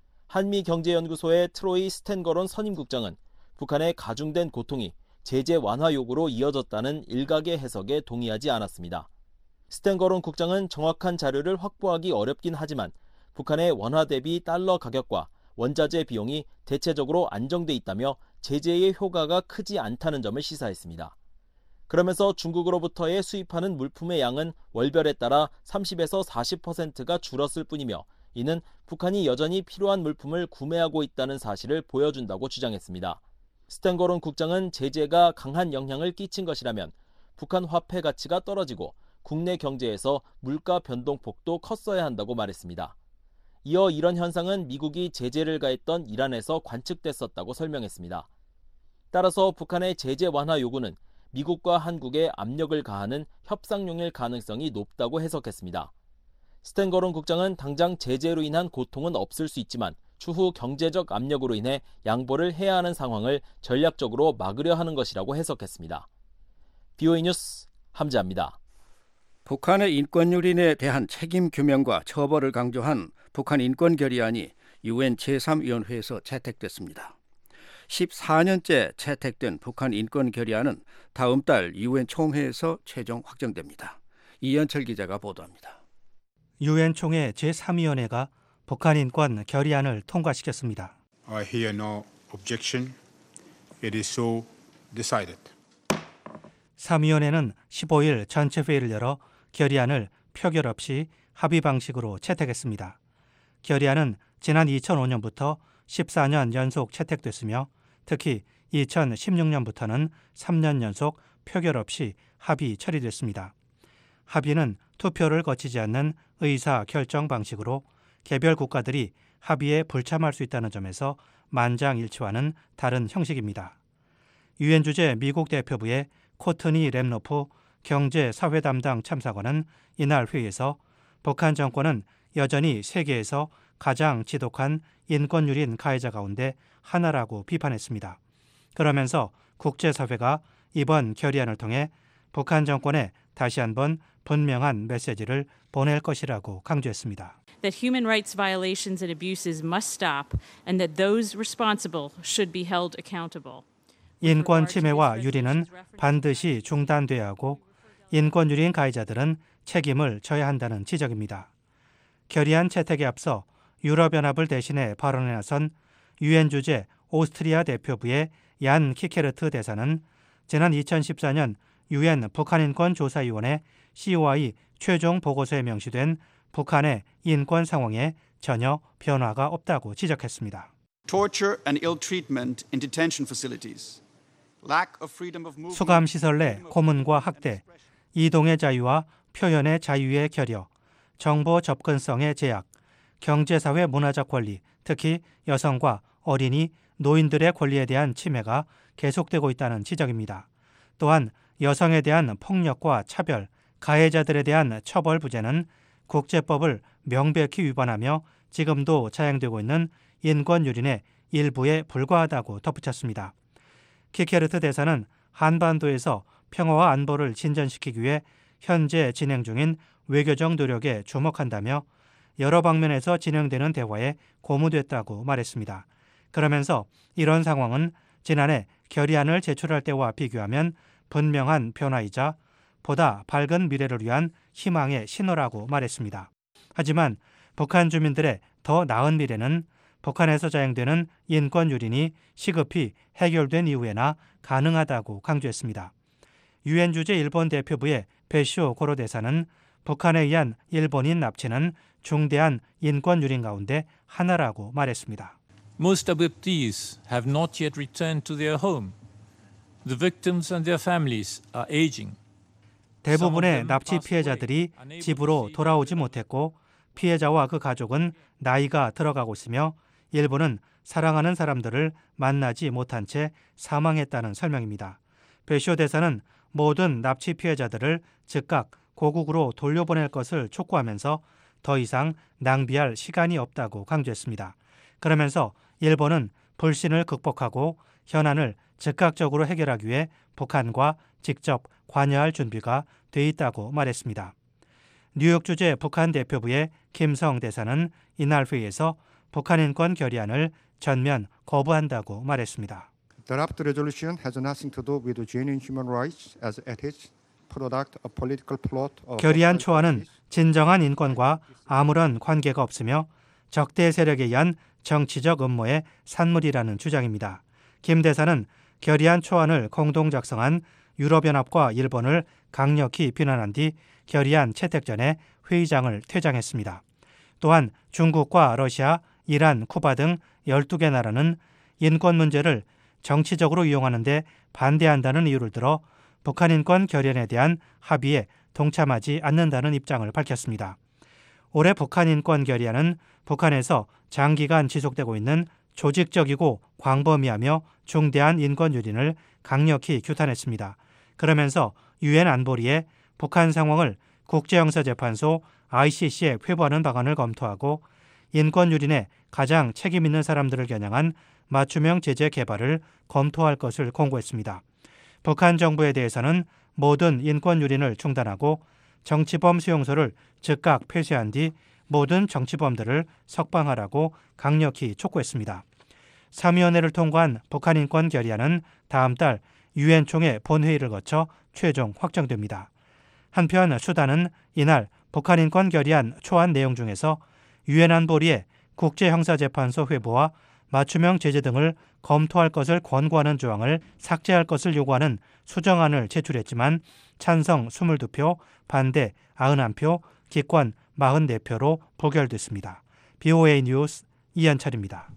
한미경제연구소의 트로이 스탠거론 선임국장은 북한의 가중된 고통이 제재 완화 요구로 이어졌다는 일각의 해석에 동의하지 않았습니다. 스탠거론 국장은 정확한 자료를 확보하기 어렵긴 하지만 북한의 원화 대비 달러 가격과 원자재 비용이 대체적으로 안정돼 있다며 제재의 효과가 크지 않다는 점을 시사했습니다. 그러면서 중국으로부터의 수입하는 물품의 양은 월별에 따라 30에서 40%가 줄었을 뿐이며 이는 북한이 여전히 필요한 물품을 구매하고 있다는 사실을 보여준다고 주장했습니다. 스탠거론 국장은 제재가 강한 영향을 끼친 것이라면 북한 화폐 가치가 떨어지고 국내 경제에서 물가 변동폭도 컸어야 한다고 말했습니다. 이어 이런 현상은 미국이 제재를 가했던 이란에서 관측됐었다고 설명했습니다. 따라서 북한의 제재 완화 요구는 미국과 한국에 압력을 가하는 협상용일 가능성이 높다고 해석했습니다. 스탠거론 국장은 당장 제재로 인한 고통은 없을 수 있지만 추후 경제적 압력으로 인해 양보를 해야 하는 상황을 전략적으로 막으려 하는 것이라고 해석했습니다. BOA 뉴스 함지아입니다. 북한의 인권 유린에 대한 책임 규명과 처벌을 강조한 북한 인권 결의안이 UN 제3위원회에서 채택됐습니다. 14년째 채택된 북한 인권 결의안은 다음 달 UN 총회에서 최종 확정됩니다. 이현철 기자가 보도합니다. UN 총회 제3위원회가 북한 인권 결의안을 통과시켰습니다. I hear no objection. It is so decided. 3위원회는 15일 전체 회의를 열어 결의안을 표결 없이 합의 방식으로 채택했습니다. 결의안은 지난 2005년부터 14년 연속 채택됐으며 특히 2016년부터는 3년 연속 표결 없이 합의 처리됐습니다. 합의는 투표를 거치지 않는 의사 결정 방식으로 개별 국가들이 합의에 불참할 수 있다는 점에서 만장일치와는 다른 형식입니다. 유엔 주재 미국 대표부의 코트니 랩노프 경제사회 담당 참사관은 이날 회의에서 북한 정권은 여전히 세계에서 가장 지독한 인권유린 가해자 가운데 하나라고 비판했습니다. 그러면서 국제사회가 이번 결의안을 통해 북한 정권에 다시 한번 분명한 메시지를 보낼 것이라고 강조했습니다. That human rights violations and abuses must stop and that those responsible should be held accountable. 인권 침해와 유린은 반드시 중단돼야 하고 인권 유린 가해자들은 책임을 져야 한다는 지적입니다. 결의안 채택에 앞서 유럽연합을 대신해 발언에 나선 유엔 주재 오스트리아 대표부의 얀 키케르트 대사는 지난 2014년 유엔 북한인권조사위원회 COI 최종 보고서에 명시된 북한의 인권 상황에 전혀 변화가 없다고 지적했습니다. Torture and ill treatment in detention facilities. Lack of freedom of movement. 수감 시설 내 고문과 학대, 이동의 자유와 표현의 자유의 결여, 정보 접근성의 제약, 경제사회 문화적 권리, 특히 여성과 어린이, 노인들의 권리에 대한 침해가 계속되고 있다는 지적입니다. 또한 여성에 대한 폭력과 차별, 가해자들에 대한 처벌 부재는 국제법을 명백히 위반하며 지금도 자행되고 있는 인권 유린의 일부에 불과하다고 덧붙였습니다. 키케르트 대사는 한반도에서 평화와 안보를 진전시키기 위해 현재 진행 중인 외교적 노력에 주목한다며 여러 방면에서 진행되는 대화에 고무됐다고 말했습니다. 그러면서 이런 상황은 지난해 결의안을 제출할 때와 비교하면 분명한 변화이자 보다 밝은 미래를 위한 희망의 신호라고 말했습니다. 하지만 북한 주민들의 더 나은 미래는 북한에서 자행되는 인권 유린이 시급히 해결된 이후에나 가능하다고 강조했습니다. 유엔 주재 일본 대표부의 배쇼 고로 대사는 북한에 의한 일본인 납치는 중대한 인권 유린 가운데 하나라고 말했습니다. Most abductees have not yet returned to their home. The victims and their families are aging. 대부분의 납치 피해자들이 집으로 돌아오지 못했고 피해자와 그 가족은 나이가 들어가고 있으며 일부는 사랑하는 사람들을 만나지 못한 채 사망했다는 설명입니다. 배쇼 대사는 모든 납치 피해자들을 즉각 고국으로 돌려보낼 것을 촉구하면서 더 이상 낭비할 시간이 없다고 강조했습니다. 그러면서 일본은 불신을 극복하고 현안을 즉각적으로 해결하기 위해 북한과 직접 관여할 준비가 돼 있다고 말했습니다. 뉴욕 주재 북한 대표부의 김성 대사는 이날 회의에서 북한 인권 결의안을 전면 거부한다고 말했습니다. Draft resolution has nothing to do with genuine human rights as it is product of political plot. 결의안 초안은 진정한 인권과 아무런 관계가 없으며 적대 세력에 의한 정치적 음모의 산물이라는 주장입니다. 김 대사는 결의안 초안을 공동 작성한 유럽연합과 일본을 강력히 비난한 뒤 결의안 채택 전에 회의장을 퇴장했습니다. 또한 중국과 러시아, 이란, 쿠바 등 12개 나라는 인권 문제를 정치적으로 이용하는 데 반대한다는 이유를 들어 북한 인권 결의안에 대한 합의에 동참하지 않는다는 입장을 밝혔습니다. 올해 북한 인권 결의안은 북한에서 장기간 지속되고 있는 조직적이고 광범위하며 중대한 인권 유린을 강력히 규탄했습니다. 그러면서 유엔 안보리에 북한 상황을 국제형사재판소 ICC에 회부하는 방안을 검토하고 인권 유린에 가장 책임 있는 사람들을 겨냥한 맞춤형 제재 개발을 검토할 것을 공고했습니다. 북한 정부에 대해서는 모든 인권 유린을 중단하고 정치범 수용소를 즉각 폐쇄한 뒤 모든 정치범들을 석방하라고 강력히 촉구했습니다. 3위원회를 통과한 북한 인권 결의안은 다음 달 유엔 총회 본회의를 거쳐 최종 확정됩니다. 한편 수단은 이날 북한 인권 결의안 초안 내용 중에서 유엔 안보리에 국제형사재판소 회부와 맞춤형 제재 등을 검토할 것을 권고하는 조항을 삭제할 것을 요구하는 수정안을 제출했지만 찬성 22표, 반대 91표, 기권 44표로 부결됐습니다. BOA 뉴스 이현철입니다.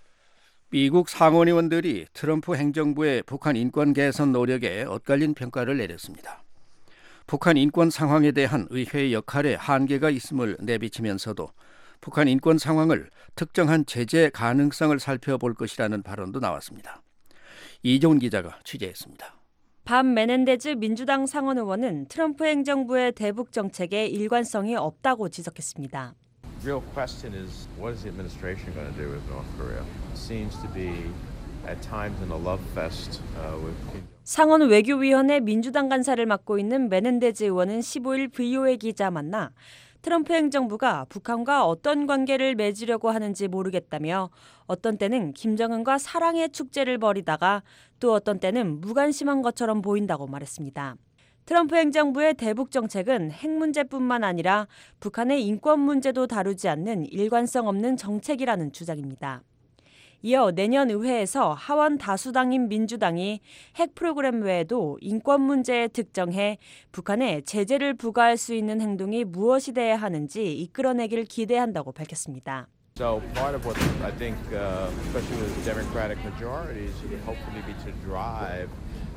미국 상원의원들이 트럼프 행정부의 북한 인권 개선 노력에 엇갈린 평가를 내렸습니다. 북한 인권 상황에 대한 의회의 역할에 한계가 있음을 내비치면서도 북한 인권 상황을 특정한 제재 가능성을 살펴볼 것이라는 발언도 나왔습니다. 이종훈 기자가 취재했습니다. 밤 메넨데즈 민주당 상원 의원은 트럼프 행정부의 대북 정책에 일관성이 없다고 지적했습니다. Real question is what is the administration going to do with North Korea? It seems to be at times in a love fest with 상원 외교위원회 민주당 간사를 맡고 있는 메넨데즈 의원은 15일 VOA 기자 만나 트럼프 행정부가 북한과 어떤 관계를 맺으려고 하는지 모르겠다며 어떤 때는 김정은과 사랑의 축제를 벌이다가 또 어떤 때는 무관심한 것처럼 보인다고 말했습니다. 트럼프 행정부의 대북 정책은 핵 문제뿐만 아니라 북한의 인권 문제도 다루지 않는 일관성 없는 정책이라는 주장입니다. 이어 내년 의회에서 하원 다수당인 민주당이 핵 프로그램 외에도 인권 문제에 특정해 북한에 제재를 부과할 수 있는 행동이 무엇이 돼야 하는지 이끌어내길 기대한다고 밝혔습니다. So part of what I think, especially with Democratic majorities, would hopefully be to drive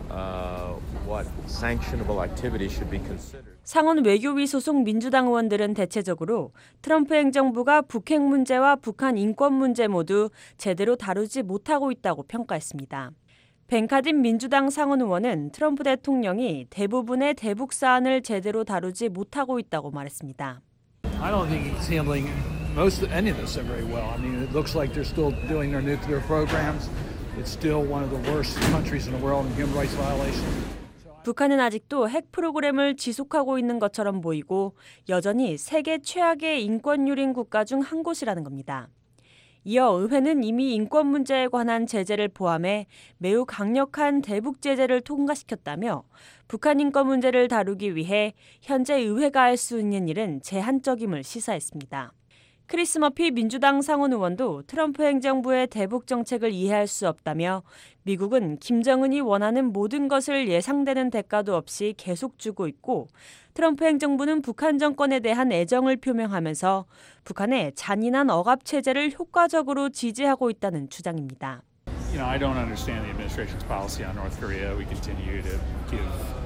what sanctionable activity should be considered. 상원 외교위 소속 민주당 의원들은 대체적으로 트럼프 행정부가 북핵 문제와 북한 인권 문제 모두 제대로 다루지 못하고 있다고 평가했습니다. 벤카딘 민주당 상원 의원은 트럼프 대통령이 대부분의 대북 사안을 제대로 다루지 못하고 있다고 말했습니다. I don't think he's handling any of this very well. I mean, it looks like they're still doing their nuclear programs. It's still one of the worst countries in the world in human rights violations. 북한은 아직도 핵 프로그램을 지속하고 있는 것처럼 보이고 여전히 세계 최악의 인권 유린 국가 중 한 곳이라는 겁니다. 이어 의회는 이미 인권 문제에 관한 제재를 포함해 매우 강력한 대북 제재를 통과시켰다며 북한 인권 문제를 다루기 위해 현재 의회가 할 수 있는 일은 제한적임을 시사했습니다. 크리스 머피 민주당 상원 의원도 트럼프 행정부의 대북 정책을 이해할 수 없다며 미국은 김정은이 원하는 모든 것을 예상되는 대가도 없이 계속 주고 있고 트럼프 행정부는 북한 정권에 대한 애정을 표명하면서 북한의 잔인한 억압 체제를 효과적으로 지지하고 있다는 주장입니다. I don't understand the administration's policy on North Korea. We continue to give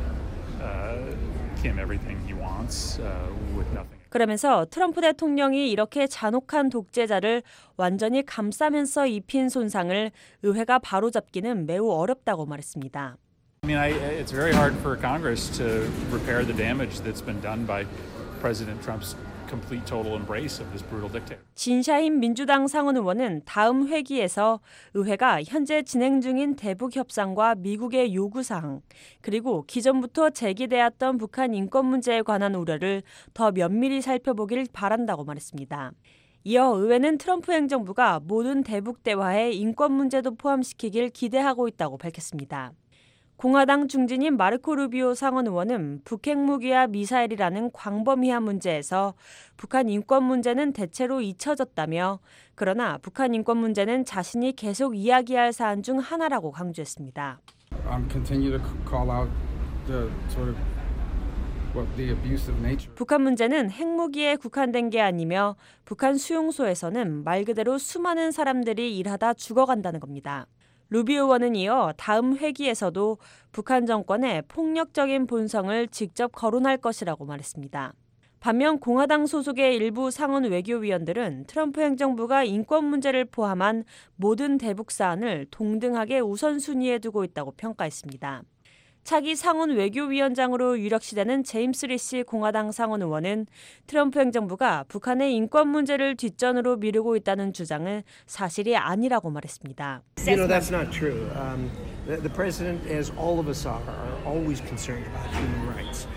Kim everything he wants with nothing. 그러면서 트럼프 대통령이 이렇게 잔혹한 독재자를 완전히 감싸면서 입힌 손상을 의회가 바로잡기는 매우 어렵다고 말했습니다. I mean, it's very hard for Congress to repair the damage that's been done by President Trump's complete total embrace of this brutal dictator. 진샤인 민주당 상원 의원은 다음 회기에서 의회가 현재 진행 중인 대북 협상과 미국의 요구 사항 그리고 기존부터 제기되었던 북한 인권 문제에 관한 우려를 더 면밀히 살펴보길 바란다고 말했습니다. 이어 의회는 트럼프 행정부가 모든 대북 대화에 인권 문제도 포함시키길 기대하고 있다고 밝혔습니다. 공화당 중진인 마르코 루비오 상원 의원은 북핵 무기와 미사일이라는 광범위한 문제에서 북한 인권 문제는 대체로 잊혀졌다며 그러나 북한 인권 문제는 자신이 계속 이야기할 사안 중 하나라고 강조했습니다. 북한 문제는 핵무기에 국한된 게 아니며 북한 수용소에서는 말 그대로 수많은 사람들이 일하다 죽어간다는 겁니다. 루비 의원은 이어 다음 회기에서도 북한 정권의 폭력적인 본성을 직접 거론할 것이라고 말했습니다. 반면 공화당 소속의 일부 상원 외교위원들은 트럼프 행정부가 인권 문제를 포함한 모든 대북 사안을 동등하게 우선순위에 두고 있다고 평가했습니다. 차기 상원 외교위원장으로 유력시되는 제임스 리시 공화당 상원 의원은 트럼프 행정부가 북한의 인권 문제를 뒷전으로 미루고 있다는 주장은 사실이 아니라고 말했습니다. You know, that's not true. The president, as all of us are always concerned about human rights.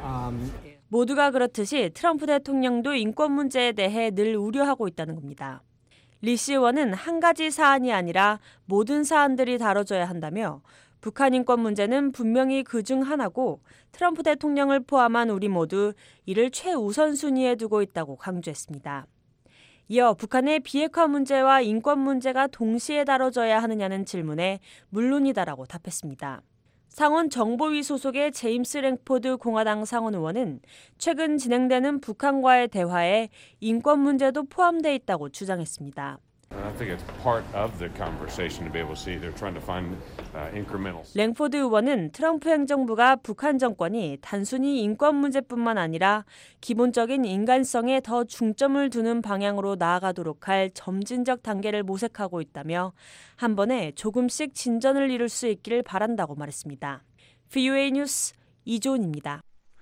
모두가 그렇듯이 트럼프 대통령도 인권 문제에 대해 늘 우려하고 있다는 겁니다. 리시 의원은 한 가지 사안이 아니라 모든 사안들이 다뤄져야 한다며 북한 인권 문제는 분명히 그중 하나고 트럼프 대통령을 포함한 우리 모두 이를 최우선 순위에 두고 있다고 강조했습니다. 이어 북한의 비핵화 문제와 인권 문제가 동시에 다뤄져야 하느냐는 질문에 물론이다라고 답했습니다. 상원 정보위 소속의 제임스 랭포드 공화당 상원 의원은 최근 진행되는 북한과의 대화에 인권 문제도 포함돼 있다고 주장했습니다. I think it's part of the conversation to be able to see they're trying to find incremental. 랭포드 의원은 트럼프 행정부가 북한 정권이 단순히 인권 문제뿐만 아니라 기본적인 인간성에 더 중점을 두는 방향으로 나아가도록 할 점진적 단계를 모색하고 있다며 한 번에 조금씩 진전을 이룰 수 있기를 바란다고 말했습니다. VOA 뉴스 이조은입니다.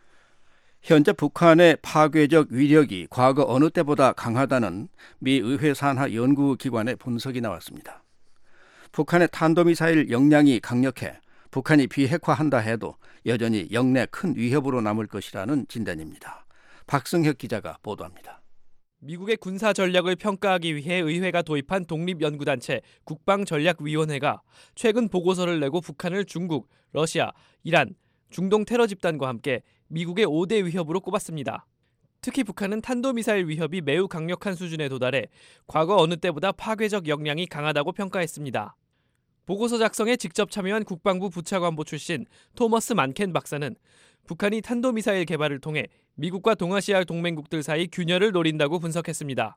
현재 북한의 파괴적 위력이 과거 어느 때보다 강하다는 미 의회 산하 연구기관의 분석이 나왔습니다. 북한의 탄도미사일 역량이 강력해 북한이 비핵화한다 해도 여전히 영내 큰 위협으로 남을 것이라는 진단입니다. 박승혁 기자가 보도합니다. 미국의 군사 전략을 평가하기 위해 의회가 도입한 독립연구단체 국방전략위원회가 최근 보고서를 내고 북한을 중국, 러시아, 이란, 중동 테러 집단과 함께 미국의 5대 위협으로 꼽았습니다. 특히 북한은 탄도미사일 위협이 매우 강력한 수준에 도달해 과거 어느 때보다 파괴적 역량이 강하다고 평가했습니다. 보고서 작성에 직접 참여한 국방부 부차관보 출신 토머스 만켄 박사는 북한이 탄도미사일 개발을 통해 미국과 동아시아 동맹국들 사이 균열을 노린다고 분석했습니다.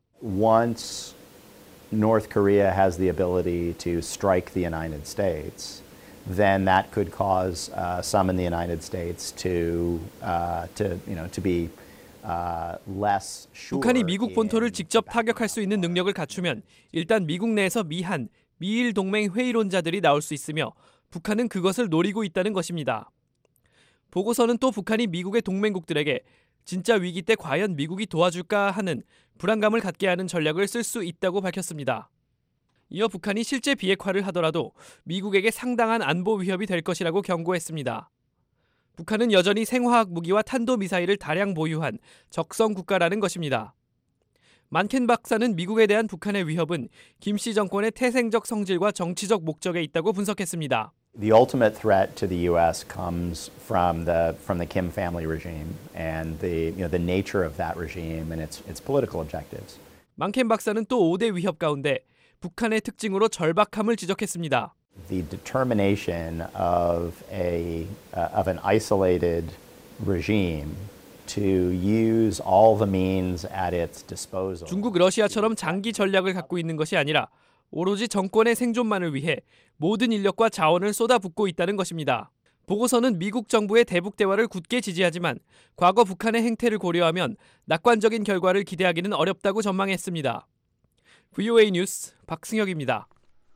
Once North Korea has the ability to strike the United States, then that could cause some in the United States to be less sure. 북한이 미국 본토를 직접 타격할 수 있는 능력을 갖추면 일단 미국 내에서 미한, 미일 동맹 회의론자들이 나올 수 있으며 북한은 그것을 노리고 있다는 것입니다. 보고서는 또 북한이 미국의 동맹국들에게 진짜 위기 때 과연 미국이 도와줄까 하는 불안감을 갖게 하는 전략을 쓸 수 있다고 밝혔습니다. 이어 북한이 실제 비핵화를 하더라도 미국에게 상당한 안보 위협이 될 것이라고 경고했습니다. 북한은 여전히 생화학 무기와 탄도미사일을 다량 보유한 적성 국가라는 것입니다. 만켄 박사는 미국에 대한 북한의 위협은 김씨 정권의 태생적 성질과 정치적 목적에 있다고 분석했습니다. The ultimate threat to the U.S. comes from the Kim family regime and the nature of that regime and its political objectives. 만켄 박사는 또 5대 위협 가운데 북한의 특징으로 절박함을 지적했습니다. The determination of an isolated regime to use all the means at its disposal. 중국, 러시아처럼 장기 전략을 갖고 있는 것이 아니라 오로지 정권의 생존만을 위해 모든 인력과 자원을 쏟아붓고 있다는 것입니다. 보고서는 미국 정부의 대북 대화를 굳게 지지하지만 과거 북한의 행태를 고려하면 낙관적인 결과를 기대하기는 어렵다고 전망했습니다. VOA 뉴스 박승혁입니다.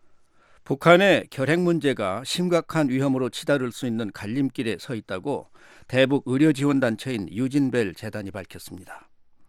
북한의 결핵 문제가 심각한 위험으로 치달을 수 있는 갈림길에 서 있다고 대북 의료지원단체인 유진벨 재단이 밝혔습니다.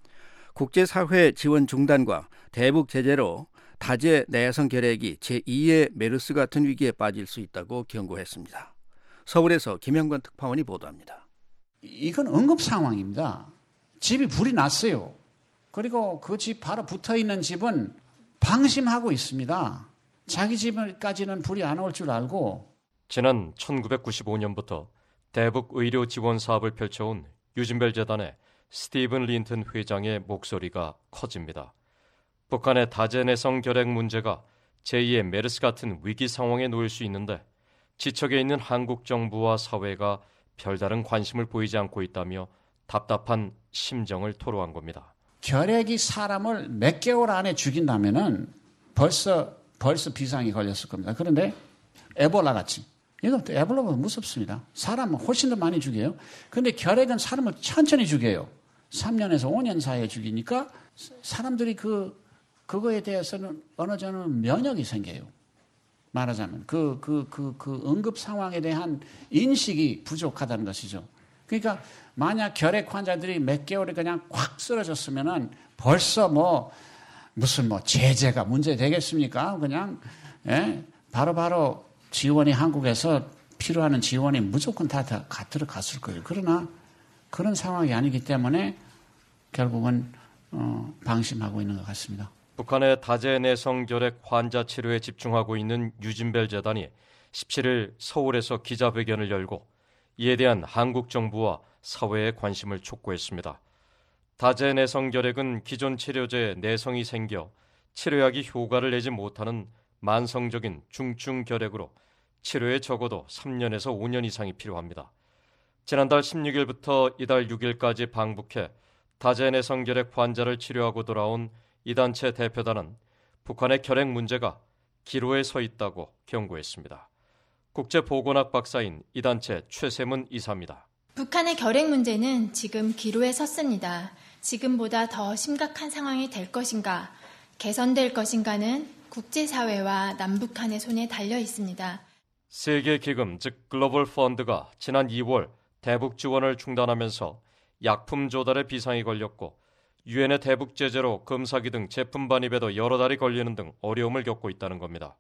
국제사회 지원 중단과 대북 제재로 다제 내성 결핵이 제2의 메르스 같은 위기에 빠질 수 있다고 경고했습니다. 서울에서 김영관 특파원이 보도합니다. 이건 응급 상황입니다. 집이 불이 났어요. 그리고 그 집 바로 붙어있는 집은 방심하고 있습니다. 자기 집까지는 불이 안 올 줄 알고. 지난 1995년부터 대북 의료 지원 사업을 펼쳐온 유진벨 재단의 스티븐 린튼 회장의 목소리가 커집니다. 북한의 다제내성 결핵 문제가 제2의 메르스 같은 위기 상황에 놓일 수 있는데 지척에 있는 한국 정부와 사회가 별다른 관심을 보이지 않고 있다며 답답한 심정을 토로한 겁니다. 결핵이 사람을 몇 개월 안에 죽인다면은 벌써 비상이 걸렸을 겁니다. 그런데 에볼라 같이. 이것도 에볼라보다 무섭습니다. 사람은 훨씬 더 많이 죽여요. 그런데 결핵은 사람을 천천히 죽여요. 3년에서 5년 사이에 죽이니까 사람들이 그거에 대해서는 어느 정도 면역이 생겨요. 말하자면 그 응급 상황에 대한 인식이 부족하다는 것이죠. 그러니까 만약 결핵 환자들이 몇 개월에 그냥 콱 쓰러졌으면은 벌써 무슨 제재가 문제 되겠습니까? 그냥 바로바로 지원이 한국에서 필요한 지원이 무조건 다 들어갔을 거예요. 그러나 그런 상황이 아니기 때문에 결국은 방심하고 있는 것 같습니다. 북한의 다제내성 결핵 환자 치료에 집중하고 있는 유진벨 재단이 17일 서울에서 기자회견을 열고 이에 대한 한국 정부와 사회의 관심을 촉구했습니다. 다제내성 결핵은 기존 치료제에 내성이 생겨 치료약이 효과를 내지 못하는 만성적인 중증 결핵으로 치료에 적어도 3년에서 5년 이상이 필요합니다. 지난달 16일부터 이달 6일까지 방북해 다제내성 결핵 환자를 치료하고 돌아온 이 단체 대표단은 북한의 결핵 문제가 기로에 서 있다고 경고했습니다. 국제보건학 박사인 이 단체 최세문 이사입니다. 북한의 결핵 문제는 지금 기로에 섰습니다. 지금보다 더 심각한 상황이 될 것인가, 개선될 것인가는 국제사회와 남북한의 손에 달려 있습니다. 세계기금, 즉 글로벌 펀드가 지난 2월 대북 지원을 중단하면서 약품 조달에 비상이 걸렸고 유엔의 대북 제재로 금사기 등 제품 반입에도 여러 달이 걸리는 등 어려움을 겪고 있다는 겁니다.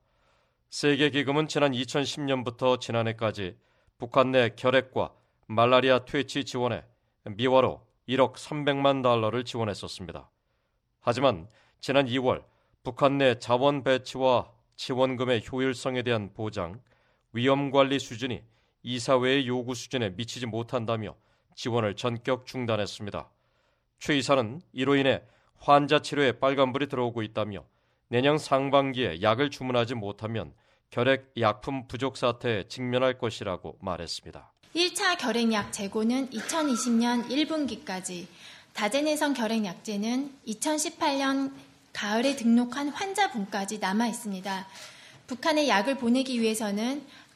세계기금은 지난 2010년부터 지난해까지 북한 내 결핵과 말라리아 퇴치 지원에 미화로 1억 300만 달러를 지원했었습니다. 하지만 지난 2월 북한 내 자원 배치와 지원금의 효율성에 대한 보장, 위험 관리 수준이 이사회의 요구 수준에 미치지 못한다며 지원을 전격 중단했습니다. 최 이사는 이로 인해 환자 치료에 빨간불이 들어오고 있다며 내년 상반기에 약을 주문하지 못하면 결핵 약품 부족 사태에 직면할 것이라고 말했습니다. 1차 결핵약 재고는 2020년 1분기까지, 다제내성 결핵약제는 2018년 가을에 등록한 환자분까지 남아 있습니다. 북한에 약을 보내기 위해서는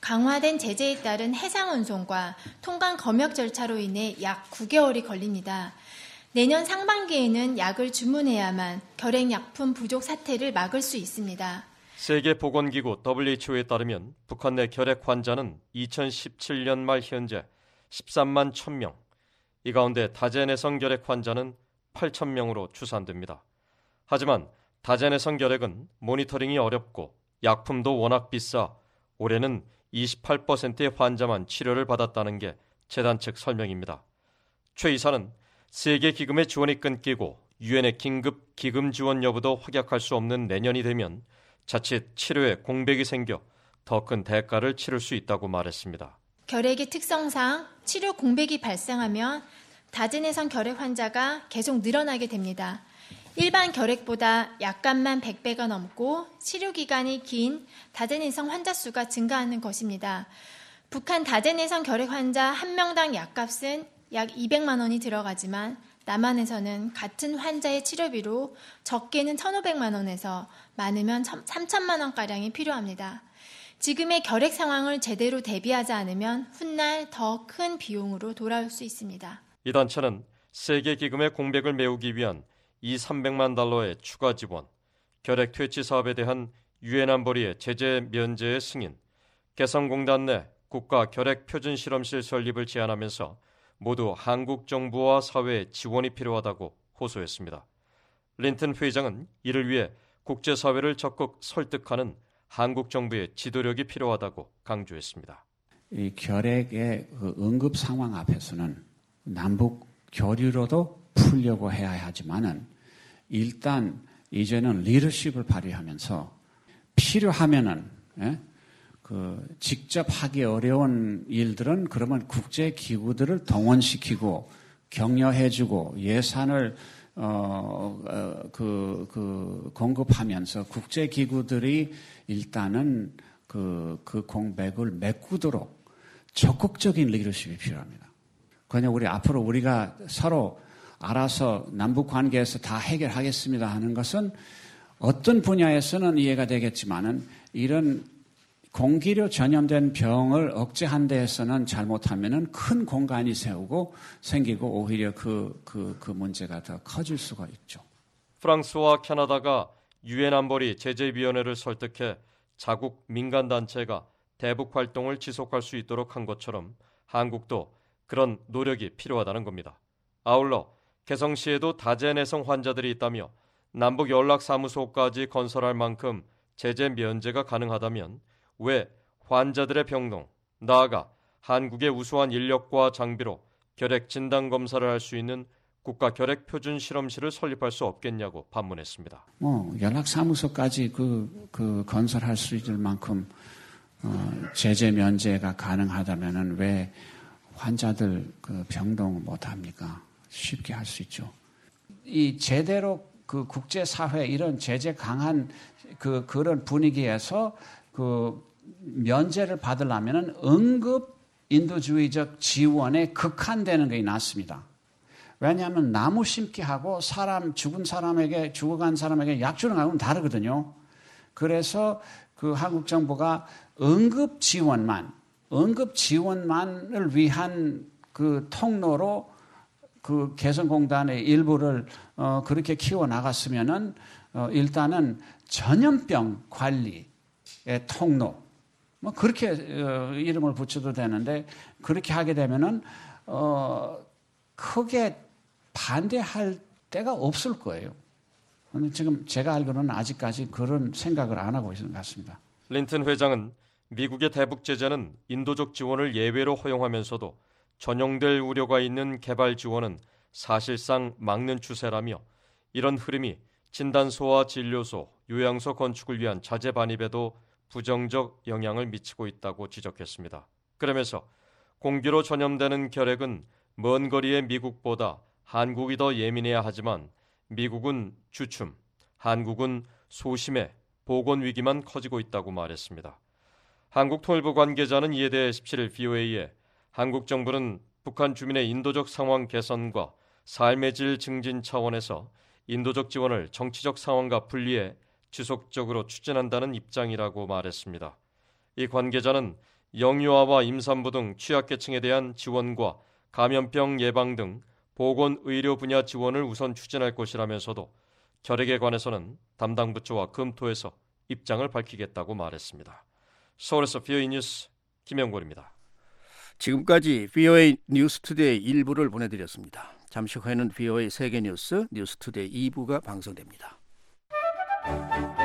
강화된 제재에 따른 해상 운송과 통관 검역 절차로 인해 약 9개월이 걸립니다. 내년 상반기에는 약을 주문해야만 결핵약품 부족 사태를 막을 수 있습니다. 세계보건기구 WHO에 따르면 북한 내 결핵 환자는 2017년 말 현재 13만 1,000명, 이 가운데 다제내성 결핵 환자는 8,000명으로 추산됩니다. 하지만 다제내성 결핵은 모니터링이 어렵고 약품도 워낙 비싸 올해는 28%의 환자만 치료를 받았다는 게 재단 측 설명입니다. 최 이사는 세계기금의 지원이 끊기고 유엔의 긴급 기금 지원 여부도 확약할 수 없는 내년이 되면 자칫 치료에 공백이 생겨 더 큰 대가를 치를 수 있다고 말했습니다. 결핵의 특성상 치료 공백이 발생하면 다제내성 결핵 환자가 계속 늘어나게 됩니다. 일반 결핵보다 약값만 100배가 넘고 치료 기간이 긴 다제내성 환자 수가 증가하는 것입니다. 북한 다제내성 결핵 환자 한 명당 약값은 약 200만 원이 들어가지만 남한에서는 같은 환자의 치료비로 적게는 1,500만 원에서 많으면 3,000만 원가량이 필요합니다. 지금의 결핵 상황을 제대로 대비하지 않으면 훗날 더 큰 비용으로 돌아올 수 있습니다. 이 단체는 세계기금의 공백을 메우기 위한 200~300만 달러의 추가 지원, 결핵 퇴치 사업에 대한 유엔 안보리의 제재 면제의 승인, 개성공단 내 국가 결핵 표준 실험실 설립을 제안하면서 모두 한국 정부와 사회의 지원이 필요하다고 호소했습니다. 린튼 회장은 이를 위해 국제사회를 적극 설득하는 한국 정부의 지도력이 필요하다고 강조했습니다. 이 결핵의 그 응급 상황 앞에서는 남북 교류로도 풀려고 해야 하지만은 일단 이제는 리더십을 발휘하면서 필요하면은 직접 하기 어려운 일들은 그러면 국제 기구들을 동원시키고 격려해주고 예산을 공급하면서 국제 기구들이 일단은 그 공백을 메꾸도록 적극적인 리더십이 필요합니다. 그냥 앞으로 우리가 서로 알아서 남북 관계에서 다 해결하겠습니다 하는 것은 어떤 분야에서는 이해가 되겠지만은 이런 공기로 전염된 병을 억제한 데에서는 잘못하면은 큰 공간이 생기고 오히려 그 문제가 더 커질 수가 있죠. 프랑스와 캐나다가 유엔 안보리 제재위원회를 설득해 자국 민간단체가 대북 활동을 지속할 수 있도록 한 것처럼 한국도 그런 노력이 필요하다는 겁니다. 아울러 개성시에도 다제내성 환자들이 있다며 남북 연락사무소까지 건설할 만큼 제재 면제가 가능하다면 왜 환자들의 병동, 나아가 한국의 우수한 인력과 장비로 결핵 진단 검사를 할 수 있는 국가 결핵 표준 실험실을 설립할 수 없겠냐고 반문했습니다. 연락사무소까지 건설할 수 있을 만큼 제재 면제가 가능하다면은 왜 환자들 병동 못 합니까? 쉽게 할 수 있죠. 이 제대로 국제사회 이런 제재 강한 그런 분위기에서 면제를 받으려면은 응급 인도주의적 지원에 극한되는 게 낫습니다. 왜냐하면 나무 심기 하고 죽어간 사람에게 약 주는 거하고는 다르거든요. 그래서 한국 정부가 응급 지원만을 위한 통로로 개성공단의 일부를 그렇게 키워 나갔으면은 일단은 전염병 관리 통로, 그렇게 이름을 붙여도 되는데, 그렇게 하게 되면은, 크게 반대할 데가 없을 거예요. 지금 제가 알기로는 아직까지 그런 생각을 안 하고 있는 것 같습니다. 린튼 회장은 미국의 대북 제재는 인도적 지원을 예외로 허용하면서도 전용될 우려가 있는 개발 지원은 사실상 막는 추세라며 이런 흐름이 진단소와 진료소, 요양소 건축을 위한 자재 반입에도 부정적 영향을 미치고 있다고 지적했습니다. 그러면서 공기로 전염되는 결핵은 먼 거리의 미국보다 한국이 더 예민해야 하지만 미국은 주춤, 한국은 소심해 보건 위기만 커지고 있다고 말했습니다. 한국 통일부 관계자는 이에 대해 17일 VOA에 한국 정부는 북한 주민의 인도적 상황 개선과 삶의 질 증진 차원에서 인도적 지원을 정치적 상황과 분리해 지속적으로 추진한다는 입장이라고 말했습니다. 이 관계자는 영유아와 임산부 등 취약계층에 대한 지원과 감염병 예방 등 보건의료 분야 지원을 우선 추진할 것이라면서도 결핵에 관해서는 담당 부처와 검토해서 입장을 밝히겠다고 말했습니다. 서울에서 VOA 뉴스 김영권입니다. 지금까지 VOA 뉴스투데이 1부를 보내드렸습니다. 잠시 후에는 VOA 세계뉴스 뉴스투데이 2부가 방송됩니다.